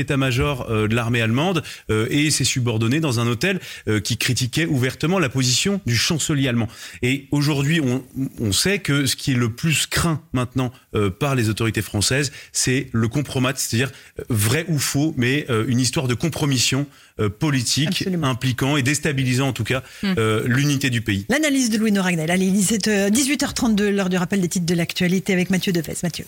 J: l'état-major euh, de l'armée allemande euh, et ses subordonnés dans un hôtel euh, qui critiquait ouvertement la position du chancelier allemand. Et aujourd'hui, on, on sait que ce qui est le plus craint maintenant euh, par les autorités françaises, c'est le compromat, c'est-à-dire euh, vrai ou faux, mais euh, une histoire de compromission euh, politique Absolument. impliquant et déstabilisant en tout cas mmh. euh, l'unité du pays.
C: L'analyse de Louis Noragnel. Allez, c'est euh, dix-huit heures trente-deux, l'heure du rappel des titres de l'actualité avec Mathieu Devez. Mathieu.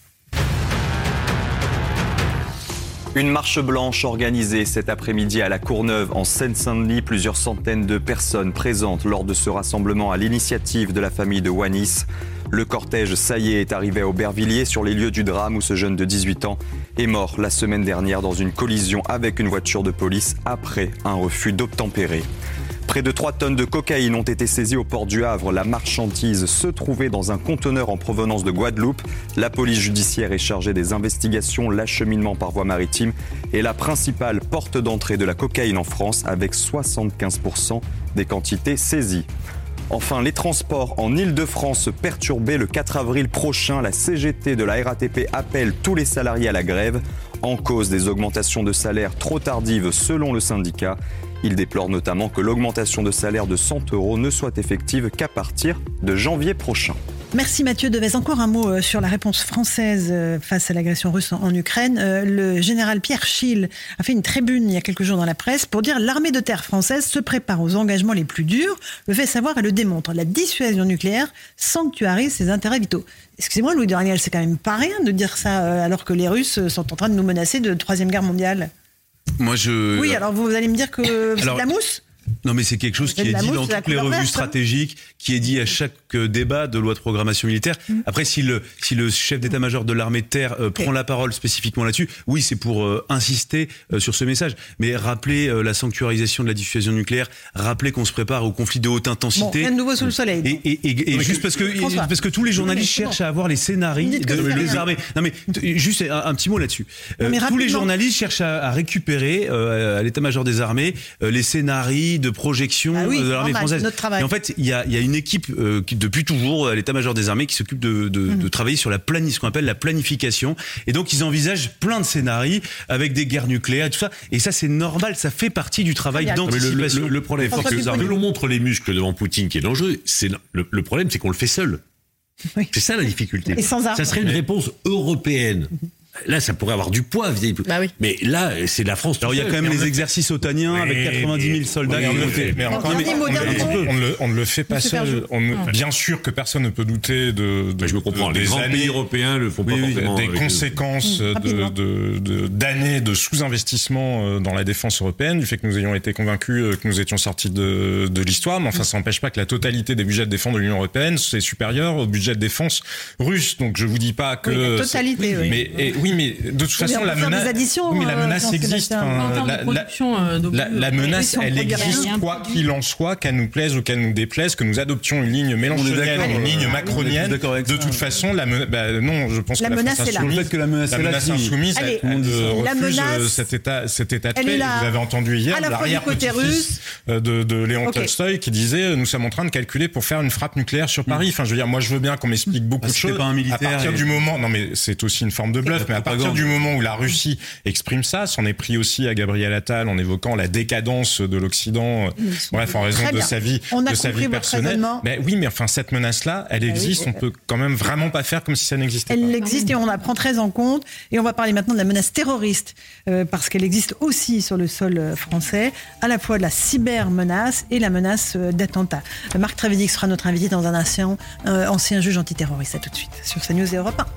U: Une marche blanche organisée cet après-midi à la Courneuve en Seine-Saint-Denis. Plusieurs centaines de personnes présentes lors de ce rassemblement à l'initiative de la famille de Wannis. Le cortège, ça y est, est arrivé à Aubervilliers sur les lieux du drame où ce jeune de dix-huit ans est mort la semaine dernière dans une collision avec une voiture de police après un refus d'obtempérer. Près de trois tonnes de cocaïne ont été saisies au port du Havre. La marchandise se trouvait dans un conteneur en provenance de Guadeloupe. La police judiciaire est chargée des investigations. L'acheminement par voie maritime est la principale porte d'entrée de la cocaïne en France avec soixante-quinze pour cent des quantités saisies. Enfin, les transports en Île-de-France perturbés le quatre avril prochain. La C G T de la R A T P appelle tous les salariés à la grève. En cause des augmentations de salaire trop tardives selon le syndicat. Il déplore notamment que l'augmentation de salaire de cent euros ne soit effective qu'à partir de janvier prochain.
C: Merci Mathieu Devez. Encore un mot sur la réponse française face à l'agression russe en Ukraine. Le général Pierre Schill a fait une tribune il y a quelques jours dans la presse pour dire l'armée de terre française se prépare aux engagements les plus durs. Le fait savoir et le démontre. La dissuasion nucléaire sanctuarise ses intérêts vitaux. Excusez-moi Louis Noragnel, c'est quand même pas rien de dire ça alors que les Russes sont en train de nous menacer de troisième guerre mondiale.
J: Moi, je...
C: Oui, alors vous allez me dire que c'est
J: alors,
C: de la mousse ?
J: Non, mais c'est quelque chose qui est dit dans toutes les revues stratégiques, qui est dit à chaque débat de loi de programmation militaire. Mmh. Après, si le, si le chef d'état-major de l'armée de terre euh, okay. prend la parole spécifiquement là-dessus, oui, c'est pour euh, insister euh, sur ce message. Mais rappeler euh, la sanctuarisation de la dissuasion nucléaire, rappeler qu'on se prépare au conflit de haute intensité. Bon,
C: rien de nouveau sous le soleil.
J: Et, et, et, et juste parce que, et, parce que tous les journalistes cherchent à avoir les scénarios de les armées. Non, mais t- juste un, un petit mot là-dessus. Euh, non, tous les journalistes cherchent à, à récupérer euh, à l'état-major des armées euh, les scénarios de projection ah oui, de l'armée française. Et en fait, il y a, y a une équipe euh, qui, depuis toujours, à l'état-major des armées, qui s'occupe de, de, mmh. de travailler sur la plani- ce qu'on appelle la planification. Et donc, ils envisagent plein de scénarios avec des guerres nucléaires et tout ça. Et ça, c'est normal, ça fait partie du travail d'anticipation.
L: Le, le, le problème, c'est que l'on montre les muscles devant Poutine, qui est dangereux. C'est le, le problème, c'est qu'on le fait seul. Oui. C'est ça la difficulté.
C: Et sans armes.
L: Ça serait une réponse européenne. Mmh. Là, ça pourrait avoir du poids.
M: Bah oui.
L: Mais là, c'est la France.
J: Alors, il y a quand même les exercices otaniens oui, avec quatre-vingt-dix mille soldats.
P: Mais, mais, mais encore, mais, on, on, ne le, on ne le fait pas seul. On ne, bien sûr que personne ne peut douter de, de,
L: je me comprends,
P: de,
L: les
P: des
L: grands
P: années,
L: pays européens le font pas
P: oui,
L: forcément.
P: Des conséquences
L: le...
P: de, de, de, d'années de sous-investissement dans la défense européenne, du fait que nous ayons été convaincus que nous étions sortis de, de l'histoire. Mais enfin, ça n'empêche pas que la totalité des budgets de défense de l'Union européenne, c'est supérieur au budget de défense russe. Donc, je vous dis pas que.
C: Oui, la totalité, oui.
P: Mais, et, oui, mais de toute façon, la menace, oui, mais la menace existe. Enfin, la, la, la, la menace, elle existe quoi qu'il en soit, qu'elle nous plaise ou qu'elle nous déplaise, que nous adoptions une ligne mélenchonienne, une ligne macronienne. De toute façon, la menace, bah, non, je pense
C: la
P: que la
C: menace
P: France insoumise,
C: que
P: la menace insoumise, elle, elle refuse menace, cet état, cet état de fait. Vous avez entendu hier l'arrière-petit-fils de, de Léon okay. Tolstoï qui disait, nous sommes en train de calculer pour faire une frappe nucléaire sur Paris. Enfin, je veux dire, moi, je veux bien qu'on m'explique beaucoup de choses. À partir du moment, non, mais c'est aussi une forme de bluff, mais à partir du moment où la Russie exprime ça, s'en est pris aussi à Gabriel Attal en évoquant la décadence de l'Occident, bref, en raison de sa vie, de sa vie personnelle. Mais oui, mais enfin, cette menace-là, elle existe, on peut quand même vraiment pas faire comme si ça n'existait pas.
C: Elle existe et on la prend très en compte. Et on va parler maintenant de la menace terroriste, euh, parce qu'elle existe aussi sur le sol français, à la fois de la cybermenace et la menace d'attentat. Marc Trévidic sera notre invité dans un instant, euh, ancien juge antiterroriste. À tout de suite sur CNews et Europe un.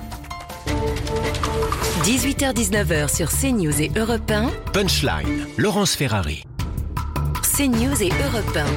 A: dix-huit heures dix-neuf sur CNews et Europe un.
B: Punchline, Laurence Ferrari.
A: CNews et Europe un.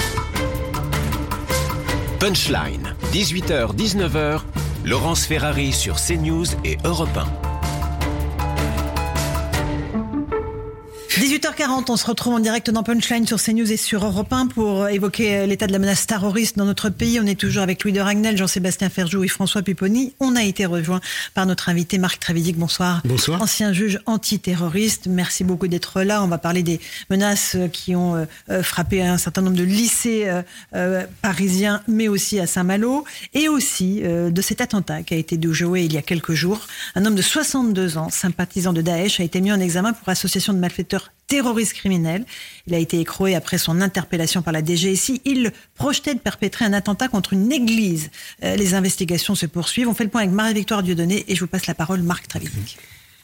B: Punchline, dix-huit heures dix-neuf, Laurence Ferrari sur CNews et Europe un.
C: dix-huit dix-huit heures quarante, on se retrouve en direct dans Punchline sur CNews et sur Europe un pour évoquer l'état de la menace terroriste dans notre pays. On est toujours avec Louis de Ragnel, Jean-Sébastien Ferjou et François Pupponi. On a été rejoint par notre invité Marc Trévidic. Bonsoir.
F: Bonsoir.
C: Ancien juge antiterroriste. Merci beaucoup d'être là. On va parler des menaces qui ont euh, frappé un certain nombre de lycées euh, euh, parisiens, mais aussi à Saint-Malo. Et aussi euh, de cet attentat qui a été déjoué il y a quelques jours. Un homme de soixante-deux ans, sympathisant de Daesh, a été mis en examen pour association de malfaiteurs terroriste criminel. Il a été écroué après son interpellation par la D G S I. Il projetait de perpétrer un attentat contre une église. Euh, les investigations se poursuivent. On fait le point avec Marie-Victoire Dieudonné et je vous passe la parole, Marc Trévidic.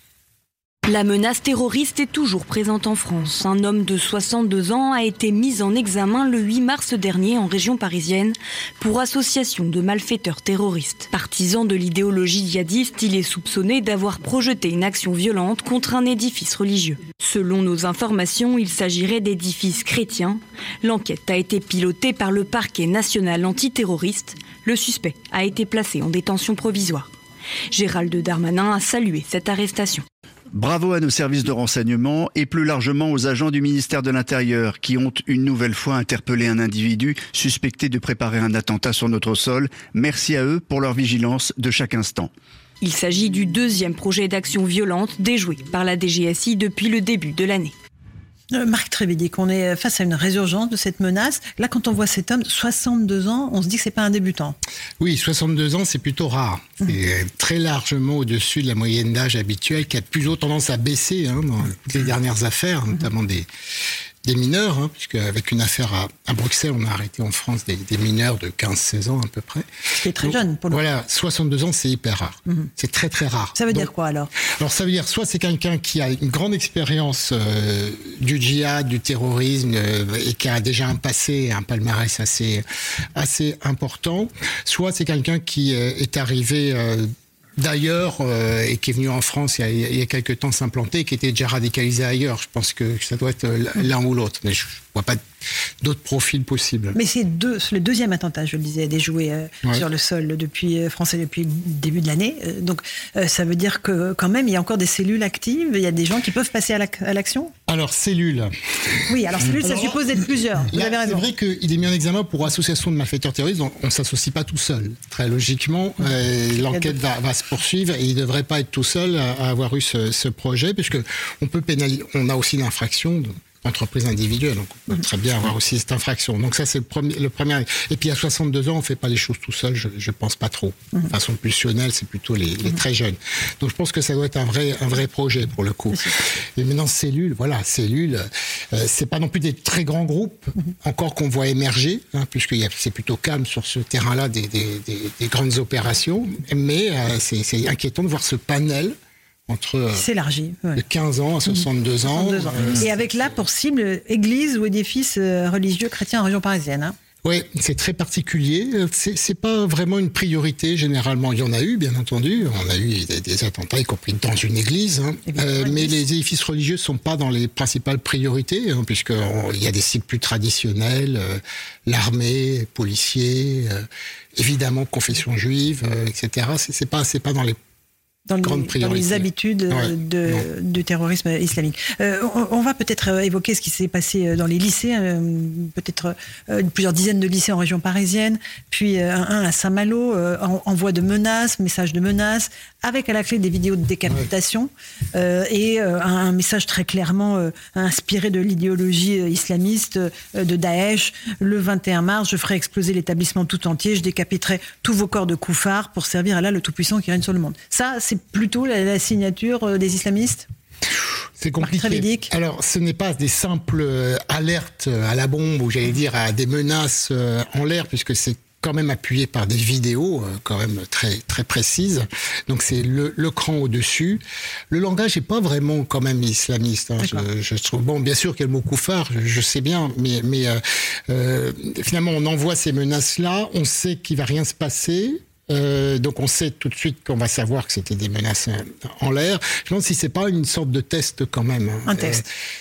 D: La menace terroriste est toujours présente en France. Un homme de soixante-deux ans a été mis en examen le huit mars dernier en région parisienne pour association de malfaiteurs terroristes. Partisan de l'idéologie djihadiste, il est soupçonné d'avoir projeté une action violente contre un édifice religieux. Selon nos informations, il s'agirait d'édifices chrétiens. L'enquête a été pilotée par le parquet national antiterroriste. Le suspect a été placé en détention provisoire. Gérald Darmanin a salué cette arrestation.
F: Bravo à nos services de renseignement et plus largement aux agents du ministère de l'Intérieur qui ont une nouvelle fois interpellé un individu suspecté de préparer un attentat sur notre sol. Merci à eux pour leur vigilance de chaque instant.
D: Il s'agit du deuxième projet d'action violente déjoué par la D G S I depuis le début de l'année.
C: Euh, Marc Trévidic, on est face à une résurgence de cette menace. Là, quand on voit cet homme, soixante-deux ans, on se dit que c'est pas un débutant.
V: Oui, soixante-deux ans, c'est plutôt rare. C'est mmh. très largement au-dessus de la moyenne d'âge habituelle qui a plutôt tendance à baisser hein, dans toutes les dernières affaires, notamment des, des mineurs, hein, puisque avec une affaire à, à Bruxelles, on a arrêté en France des, des mineurs de quinze seize ans à peu près.
C: C'est très Donc, jeune pour le
V: Voilà, soixante-deux ans, c'est hyper rare. Mmh. C'est très très rare.
C: Ça veut
V: Donc,
C: dire quoi alors
V: Alors ça veut dire soit c'est quelqu'un qui a une grande expérience euh, du djihad, du terrorisme euh, et qui a déjà un passé, un palmarès assez assez important, soit c'est quelqu'un qui euh, est arrivé euh, d'ailleurs euh, et qui est venu en France il y a, il y a quelques temps s'implanter et qui était déjà radicalisé ailleurs. Je pense que ça doit être l'un ou l'autre, mais je vois pas d'autres profils possibles.
C: Mais c'est deux, le deuxième attentat, je le disais, déjoué euh,
V: ouais.
C: sur le sol depuis euh, français depuis le début de l'année. Euh, donc euh, ça veut dire que quand même il y a encore des cellules actives, il y a des gens qui peuvent passer à l'action.
V: Alors cellules.
C: Oui, alors cellules, alors, ça suppose d'être plusieurs. Vous
V: là,
C: avez raison.
V: C'est vrai qu'il est mis en examen pour association de malfaiteurs terroristes. Donc on ne s'associe pas tout seul. Très logiquement, euh, l'enquête va, va se poursuivre et il ne devrait pas être tout seul à, à avoir eu ce, ce projet, puisque on peut pénaliser. On a aussi l'infraction de entreprise individuelle, donc on peut très bien avoir aussi cette infraction. Donc ça, c'est le premier, le premier. Et puis à soixante-deux ans, on ne fait pas les choses tout seul, je ne pense pas trop. De mmh. façon pulsionnelle, c'est plutôt les, les très jeunes. Donc je pense que ça doit être un vrai, un vrai projet pour le coup. Et maintenant, cellules, voilà, cellules, euh, c'est pas non plus des très grands groupes, mmh. encore qu'on voit émerger, hein, puisque c'est plutôt calme sur ce terrain-là des, des, des, des grandes opérations, mais euh, c'est inquiétant de voir ce panel entre
C: s'élargit, ouais.
V: de quinze ans à soixante-deux ans.
C: soixante-deux ans. Euh, Et avec là, pour cible, église ou édifice religieux chrétien en région parisienne. Hein.
V: Oui, c'est très particulier. C'est, c'est pas vraiment une priorité, généralement. Il y en a eu, bien entendu. On a eu des, des attentats, y compris dans une église. Hein. Euh, mais les édifices religieux sont pas dans les principales priorités, hein, puisqu'il y a des cibles plus traditionnelles, euh, l'armée, policiers, euh, évidemment, confession juive, euh, et cetera. C'est, c'est pas, c'est pas dans les
C: Dans les, dans les habitudes ouais, de, du terrorisme islamique. Euh, on, on va peut-être évoquer ce qui s'est passé dans les lycées, euh, peut-être euh, plusieurs dizaines de lycées en région parisienne, puis euh, un à Saint-Malo, euh, en, envoi de menaces, messages de menaces, avec à la clé des vidéos de décapitation ouais. euh, et euh, un, un message très clairement euh, inspiré de l'idéologie islamiste euh, de Daesh. Le vingt et un mars, je ferai exploser l'établissement tout entier, je décapiterai tous vos corps de koufars pour servir Allah le Tout-Puissant qui règne sur le monde. Ça, c'est plutôt la, la signature des islamistes ?
V: C'est compliqué. Alors, ce n'est pas des simples alertes à la bombe ou j'allais dire à des menaces en l'air, puisque c'est quand même appuyé par des vidéos quand même très très précises. Donc c'est le, le cran au-dessus. Le langage n'est pas vraiment quand même islamiste. Hein. Je, je trouve bon, bien sûr qu'il y a le mot koufar, je, je sais bien, mais mais euh, euh, finalement on envoie ces menaces-là, on sait qu'il va rien se passer. Euh, donc on sait tout de suite qu'on va savoir que c'était des menaces en l'air. Je me demande si c'est pas une sorte de test quand même.
C: Un test.
V: Euh,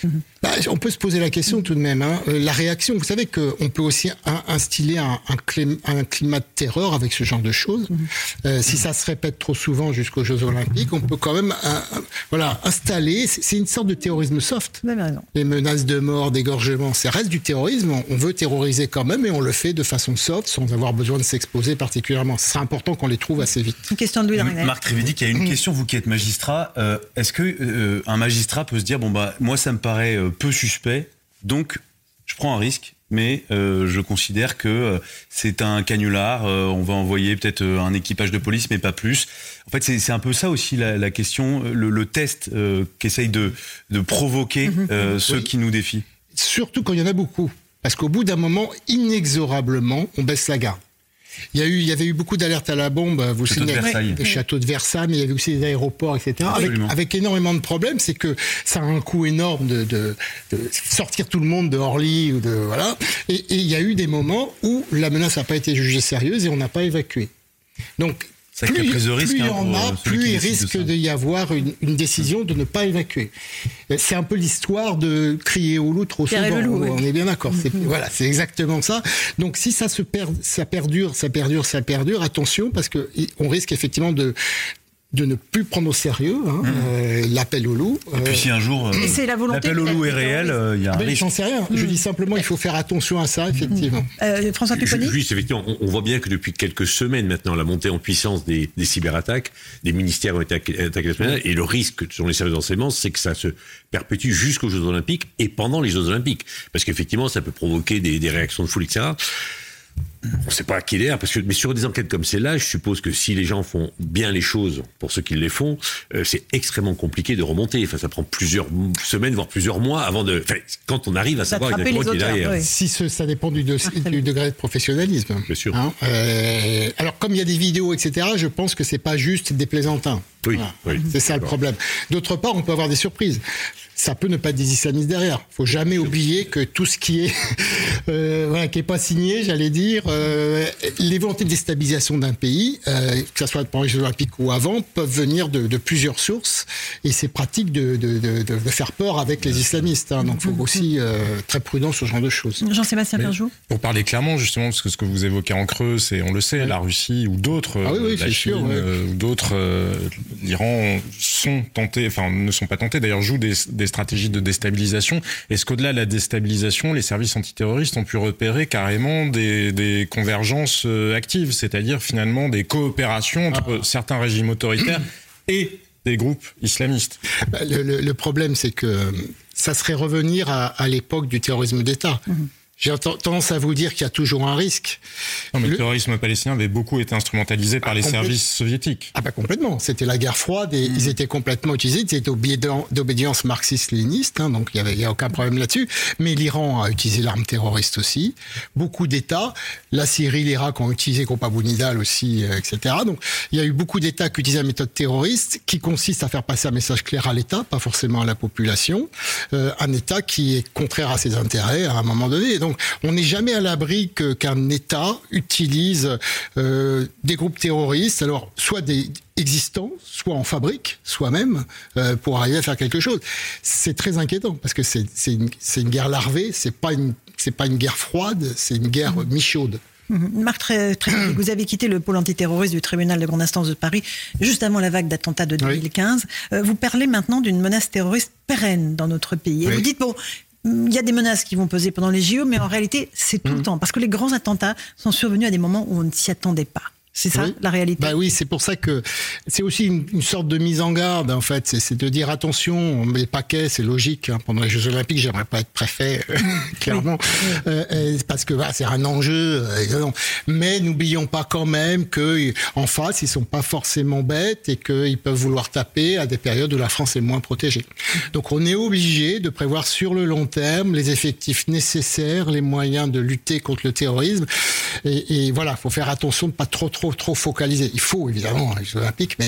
V: Bah, on peut se poser la question tout de même. Hein. La réaction, vous savez qu'on peut aussi un, instiller un, un, climat, un climat de terreur avec ce genre de choses. Mmh. Euh, si ça se répète trop souvent jusqu'aux Jeux Olympiques, on peut quand même un, un, voilà, installer, c'est une sorte de terrorisme soft.
C: Vous avez raison.
V: Les menaces de mort, d'égorgement, ça reste du terrorisme. On veut terroriser quand même et on le fait de façon soft, sans avoir besoin de s'exposer particulièrement. Ce serait important qu'on les trouve assez vite.
C: Une question de Louis Dragnel.
J: Marc Trévidic, il y a une question, vous qui êtes magistrat. Euh, est-ce que euh, un magistrat peut se dire, bon bah, moi ça me paraît euh, peu suspect, donc je prends un risque, mais euh, je considère que euh, c'est un canular, euh, on va envoyer peut-être euh, un équipage de police, mais pas plus. En fait, c'est, c'est un peu ça aussi la, la question, le, le test euh, qu'essaye de, de provoquer euh, ceux oui. qui nous défient.
V: Surtout quand il y en a beaucoup, parce qu'au bout d'un moment, inexorablement, on baisse la garde. Il y, a eu, il y avait eu beaucoup d'alertes à la bombe, vous savez, des châteaux de Versailles, mais il y avait aussi des aéroports, et cetera. Avec, avec énormément de problèmes, c'est que ça a un coût énorme de, de, de sortir tout le monde de Orly, ou de, voilà. Et, et il y a eu des moments où la menace n'a pas été jugée sérieuse et on n'a pas évacué. Donc,
J: C'est
V: plus,
J: prise de risque,
V: plus il y
J: hein,
V: en a, plus il risque de y avoir une, une décision de ne pas évacuer. C'est un peu l'histoire de crier au loup trop souvent. Loup, on oui. est bien d'accord. C'est, voilà, c'est exactement ça. Donc si ça se perd, ça perdure, ça perdure, ça perdure, attention, parce que on risque effectivement de de ne plus prendre au sérieux hein, mmh. euh, l'appel au loup.
J: Et puis si un jour euh,
C: c'est la volonté
J: l'appel au loup est réel, il euh, y a un
V: ben,
J: risque.
V: J'en sais rien. Mmh. Je dis simplement, il faut faire attention à ça, effectivement. Mmh.
C: Euh, François Pupponi.
L: Juste, effectivement, on, on voit bien que depuis quelques semaines maintenant, la montée en puissance des, des cyberattaques, des ministères ont été attaqués la semaine, et le risque sur les services d'enseignement, c'est que ça se perpétue jusqu'aux Jeux Olympiques et pendant les Jeux Olympiques, parce qu'effectivement, ça peut provoquer des, des réactions de foule, et cetera. On ne sait pas à qui l'air, parce que, mais sur des enquêtes comme celle-là, je suppose que si les gens font bien les choses, pour ceux qui les font, euh, c'est extrêmement compliqué de remonter. Enfin, ça prend plusieurs semaines, voire plusieurs mois avant de. Enfin, quand on arrive à savoir exactement qui est derrière.
V: Oui. Si ce, ça dépend du, de, du degré de professionnalisme.
L: Bien sûr.
V: Hein euh, alors, comme il y a des vidéos, et cetera, je pense que c'est pas juste des plaisantins.
L: Oui,
V: voilà.
L: oui.
V: C'est ça le problème. D'autre part, on peut avoir des surprises. Ça peut ne pas être des islamistes derrière. Il faut jamais oublier que tout ce qui est euh, voilà, qui est pas signé, j'allais dire, euh, les volontés de déstabilisation d'un pays, euh, que ce soit pendant les Jeux Olympiques ou avant, peuvent venir de, de plusieurs sources. Et c'est pratique de, de, de, de faire peur avec les islamistes. Hein. Donc, il faut aussi euh, être très prudent sur ce genre de choses.
C: Jean-Sébastien Ferjou.
P: Pour parler clairement, justement, parce que ce que vous évoquez en creux, c'est, on le sait, oui. la Russie ou d'autres,
V: ah oui, oui,
P: la Chine
V: sûr, ouais.
P: euh, ou d'autres, euh, l'Iran sont tentés, enfin ne sont pas tentés, d'ailleurs jouent des, des stratégies de déstabilisation. Est-ce qu'au-delà de la déstabilisation, les services antiterroristes ont pu repérer carrément des, des convergences actives, c'est-à-dire finalement des coopérations entre ah. certains régimes autoritaires et des groupes islamistes?
V: Le, le, le problème, c'est que ça serait revenir à, à l'époque du terrorisme d'État. Mmh. J'ai tendance à vous dire qu'il y a toujours un risque.
P: Non, mais le, le terrorisme palestinien avait beaucoup été instrumentalisé par ah, les complè... services soviétiques.
V: Ah, pas complètement. C'était la guerre froide et mmh. ils étaient complètement utilisés. Ils étaient d'obédience marxiste-léniniste, hein, donc il n'y avait, y a aucun problème là-dessus. Mais l'Iran a utilisé l'arme terroriste aussi. Beaucoup d'États. La Syrie, l'Irak ont utilisé Groupe Abu Nidal aussi, euh, et cetera. Donc il y a eu beaucoup d'États qui utilisent la méthode terroriste, qui consiste à faire passer un message clair à l'État, pas forcément à la population. Euh, un État qui est contraire à ses intérêts à un moment donné. Et donc, on n'est jamais à l'abri que, qu'un État utilise euh, des groupes terroristes, alors soit des existants, soit en fabrique, soi-même, euh, pour arriver à faire quelque chose. C'est très inquiétant, parce que c'est, c'est, une, c'est une guerre larvée, c'est pas une, c'est pas une guerre froide, c'est une guerre mmh. mi-chaude.
C: Mmh. Marc Trévidic, vous avez quitté le pôle antiterroriste du tribunal de grande instance de Paris juste avant la vague d'attentats de deux mille quinze. Oui. Euh, vous parlez maintenant d'une menace terroriste pérenne dans notre pays. Et oui. vous dites, bon, il y a des menaces qui vont peser pendant les J O, mais en réalité, c'est tout mmh. le temps. Parce que les grands attentats sont survenus à des moments où on ne s'y attendait pas. C'est ça, oui. la réalité.
V: Bah oui, c'est pour ça que c'est aussi une, une sorte de mise en garde, en fait. C'est, c'est de dire, attention, on met le paquet, c'est logique. Hein. Pendant les Jeux Olympiques, j'aimerais pas être préfet, euh, clairement. Oui. Euh, euh, parce que bah, c'est un enjeu. Euh, mais n'oublions pas quand même qu'en face, ils sont pas forcément bêtes et qu'ils peuvent vouloir taper à des périodes où la France est moins protégée. Donc on est obligé de prévoir sur le long terme les effectifs nécessaires, les moyens de lutter contre le terrorisme. Et, et voilà, il faut faire attention de pas trop trop trop focalisé. Il faut évidemment les Jeux Olympiques, mais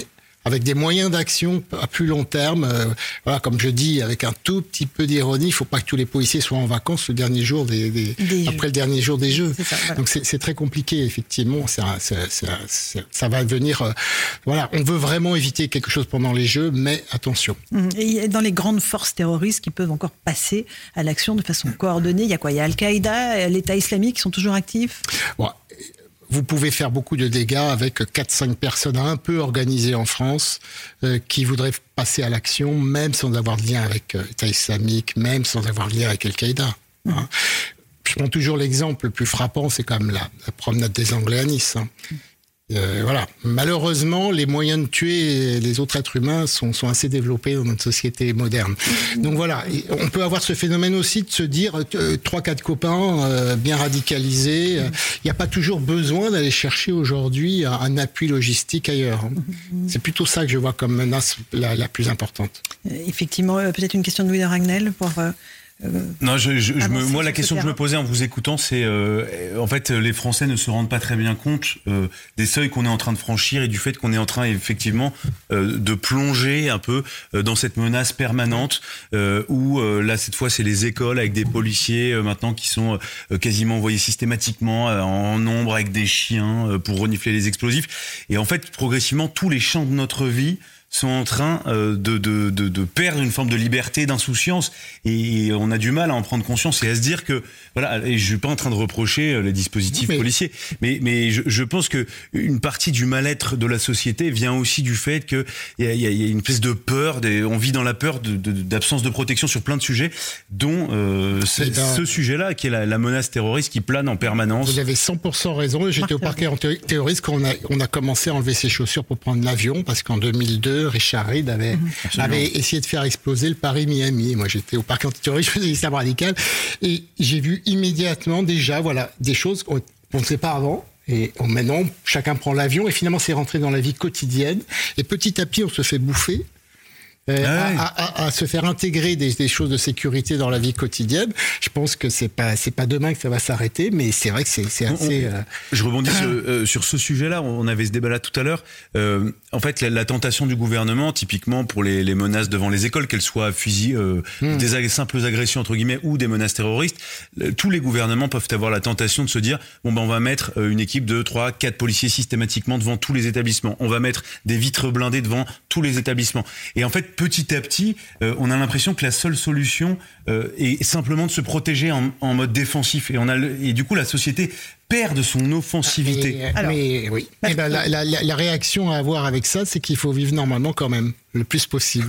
V: avec des moyens d'action à plus long terme. Euh, voilà, comme je dis, avec un tout petit peu d'ironie, il ne faut pas que tous les policiers soient en vacances le dernier jour des, des, des après jeux. le dernier jour des Jeux. C'est ça, voilà. Donc c'est, c'est très compliqué, effectivement. C'est un, c'est, c'est un, c'est, ça va venir. Euh, voilà, on veut vraiment éviter quelque chose pendant les Jeux, mais attention.
C: Et dans les grandes forces terroristes qui peuvent encore passer à l'action de façon coordonnée, il y a quoi ? Il y a Al-Qaïda, l'État islamique qui sont toujours actifs ?
V: Bon, vous pouvez faire beaucoup de dégâts avec quatre cinq personnes un peu organisées en France euh, qui voudraient passer à l'action, même sans avoir de lien avec euh, l'État islamique, même sans avoir de lien avec Al-Qaïda. Mmh. Hein. Je prends toujours l'exemple le plus frappant, c'est quand même la, la promenade des Anglais à Nice. Hein. Euh, voilà. Malheureusement, les moyens de tuer les autres êtres humains sont, sont assez développés dans notre société moderne. Donc voilà, on peut avoir ce phénomène aussi de se dire euh, trois, quatre copains euh, bien radicalisés. Il euh, n'y a pas toujours besoin d'aller chercher aujourd'hui un, un appui logistique ailleurs. Hein. C'est plutôt ça que je vois comme menace la, la plus importante.
C: Effectivement, peut-être une question de Louis de Ragnel pour... Euh
J: Euh, non, je, je, je me, moi la question que je me posais en vous écoutant, c'est euh, en fait les Français ne se rendent pas très bien compte euh, des seuils qu'on est en train de franchir et du fait qu'on est en train effectivement euh, de plonger un peu euh, dans cette menace permanente euh, où euh, là cette fois c'est les écoles avec des policiers euh, maintenant qui sont euh, quasiment envoyés systématiquement euh, en nombre avec des chiens euh, pour renifler les explosifs et en fait progressivement tous les champs de notre vie sont en train euh, de, de, de, de perdre une forme de liberté, d'insouciance, et on a du mal à en prendre conscience et à se dire que voilà. Et je suis pas en train de reprocher les dispositifs mais... policiers, mais mais je, je pense que une partie du mal-être de la société vient aussi du fait que il y a, y a une espèce de peur, des, on vit dans la peur de, de, d'absence de protection sur plein de sujets, dont euh, ce, ben... ce sujet-là, qui est la, la menace terroriste qui plane en permanence.
V: Vous avez cent pour cent raison. J'étais au parquet antiterroriste quand on a on a commencé à enlever ses chaussures pour prendre l'avion, parce qu'en deux mille deux Richard Reed avait, mmh, avait essayé de faire exploser le Paris-Miami. Moi, j'étais au parc antiterroriste, je faisais l'islam radical, et j'ai vu immédiatement déjà, voilà, des choses qu'on ne sait pas avant. Et maintenant, chacun prend l'avion, et finalement, c'est rentré dans la vie quotidienne. Et petit à petit, on se fait bouffer. Euh, ah ouais. à, à, à se faire intégrer des, des choses de sécurité dans la vie quotidienne. Je pense que c'est pas c'est pas demain que ça va s'arrêter, mais c'est vrai que c'est, c'est assez.
J: On,
V: euh...
J: Je rebondis sur, euh, sur ce sujet-là. On avait ce débat-là tout à l'heure. Euh, en fait, la, la tentation du gouvernement, typiquement pour les, les menaces devant les écoles, qu'elles soient fusil, euh, mmh. des ag- simples agressions entre guillemets ou des menaces terroristes, le, tous les gouvernements peuvent avoir la tentation de se dire bon ben on va mettre une équipe de trois, quatre policiers systématiquement devant tous les établissements. On va mettre des vitres blindées devant tous les établissements. Et en fait, petit à petit, euh, on a l'impression que la seule solution euh, est simplement de se protéger en, en mode défensif. Et, on a le, et du coup, la société perd de son offensivité.
V: Mais, Alors, mais oui. Eh ben, la, la, la réaction à avoir avec ça, c'est qu'il faut vivre normalement quand même, le plus possible.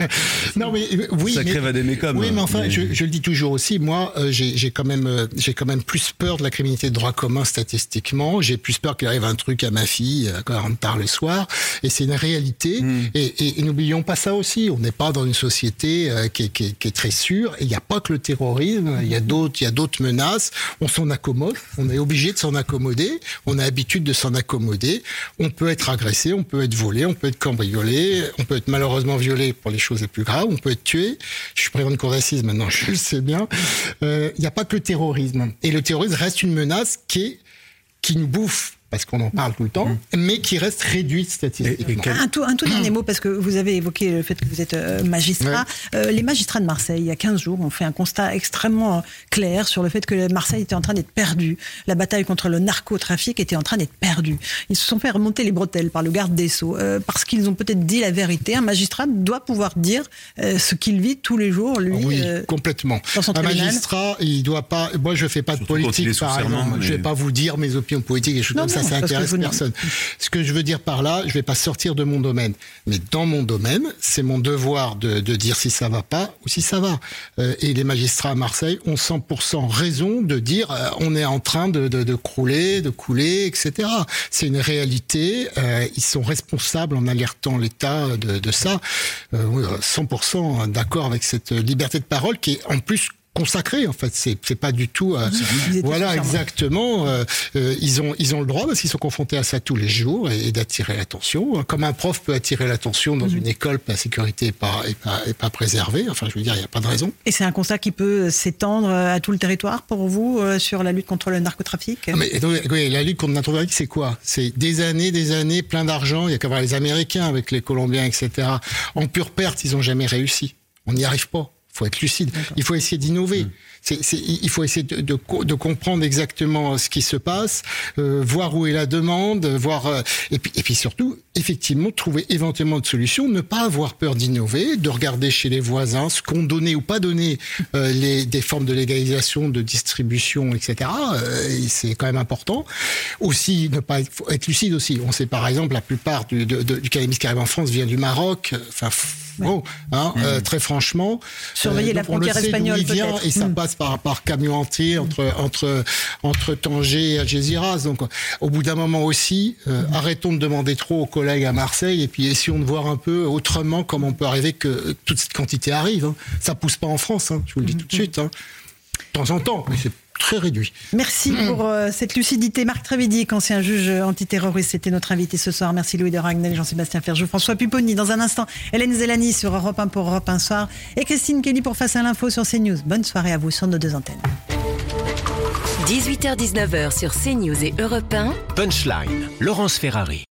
V: non mais oui.
J: Ça
V: mais,
J: crève à des mécoms.
V: Oui, mais enfin, mais... Je, je le dis toujours aussi. Moi, euh, j'ai, j'ai quand même, euh, j'ai quand même plus peur de la criminalité de droit commun statistiquement. J'ai plus peur qu'il arrive un truc à ma fille euh, quand elle rentre tard le soir. Et c'est une réalité. Mm. Et, et, et n'oublions pas ça aussi. On n'est pas dans une société euh, qui, est, qui, est, qui est très sûre. Et il n'y a pas que le terrorisme. Il y a d'autres, il y a d'autres menaces. On s'en accommode. On est obligé de s'en accommoder, on a l'habitude de s'en accommoder, on peut être agressé, on peut être volé, on peut être cambriolé, on peut être malheureusement violé pour les choses les plus graves, on peut être tué. Je suis président de cour d'assises maintenant, je le sais bien. Il euh, n'y a pas que le terrorisme. Et le terrorisme reste une menace qui, est, qui nous bouffe, parce qu'on en parle tout le temps, mmh. mais qui reste réduite statistiquement.
C: Un tout, un tout dernier mot, parce que vous avez évoqué le fait que vous êtes euh, magistrat. Ouais. Euh, les magistrats de Marseille, il y a quinze jours, ont fait un constat extrêmement clair sur le fait que Marseille était en train d'être perdue. La bataille contre le narcotrafic était en train d'être perdue. Ils se sont fait remonter les bretelles par le garde des Sceaux, euh, parce qu'ils ont peut-être dit la vérité. Un magistrat doit pouvoir dire euh, ce qu'il vit tous les jours, lui.
V: Oui,
C: euh,
V: complètement.
C: Dans son
V: un
C: tribunal.
V: magistrat, il doit pas... Moi, je ne fais pas Surtout de politique, par exemple. Mais... Je ne vais pas vous dire mes opinions politiques et choses comme ça. Ça intéresse personne. Ce que je veux dire par là, je ne vais pas sortir de mon domaine. Mais dans mon domaine, c'est mon devoir de, de dire si ça ne va pas ou si ça va. Euh, et les magistrats à Marseille ont cent pour cent raison de dire euh, on est en train de, de, de crouler, de couler, et cetera. C'est une réalité. Euh, ils sont responsables en alertant l'État de, de ça. Euh, cent pour cent d'accord avec cette liberté de parole qui est en plus consacré en fait, c'est c'est pas du tout euh, voilà exactement euh, euh, ils ont ils ont le droit parce qu'ils sont confrontés à ça tous les jours et, et d'attirer l'attention comme un prof peut attirer l'attention dans mmh. une école, la sécurité est pas est pas, est pas préservée, enfin je veux dire il y a pas de raison.
C: Et c'est un constat qui peut s'étendre à tout le territoire pour vous euh, sur la lutte contre le narcotrafic.
V: Ah, mais oui, la lutte contre le narcotrafic c'est quoi? C'est des années des années, plein d'argent, il y a qu'à voir les Américains avec les Colombiens et cetera. En pure perte ils ont jamais réussi, on n'y arrive pas. Il faut être lucide. D'accord. Il faut essayer d'innover. Mmh. C'est, c'est, il faut essayer de, de, de comprendre exactement ce qui se passe, euh, voir où est la demande, voir euh, et puis et puis surtout effectivement trouver éventuellement de solutions, ne pas avoir peur d'innover, de regarder chez les voisins ce qu'ont donné ou pas donné euh, les des formes de légalisation, de distribution, et cetera. Euh, et c'est quand même important. Aussi ne pas être, faut être lucide aussi. On sait par exemple la plupart du, de, de, du cannabis qui arrive en France vient du Maroc. Enfin bon, hein, mmh. euh, très franchement.
C: Surveiller euh, la frontière espagnole peut-être.
V: Et ça mmh. passe par, par camion entier entre, entre, entre Tanger et Algeciras. Donc, au bout d'un moment aussi, euh, mmh. arrêtons de demander trop aux collègues à Marseille et puis essayons de voir un peu autrement comment on peut arriver que toute cette quantité arrive. Hein. Ça pousse pas en France, hein, je vous le dis mmh. tout de suite. Hein. De temps en temps, mais c'est très réduit.
C: Merci mmh. pour euh, cette lucidité. Marc Trévidic, ancien juge antiterroriste, c'était notre invité ce soir. Merci Louis de Ragnel, Jean-Sébastien Ferjou, François Pupponi. Dans un instant, Hélène Zélani sur Europe un pour Europe un Soir et Christine Kelly pour Face à l'info sur CNews. Bonne soirée à vous sur nos deux antennes.
A: dix-huit heures dix-neuf heures sur CNews et Europe un.
B: Punchline, Laurence Ferrari.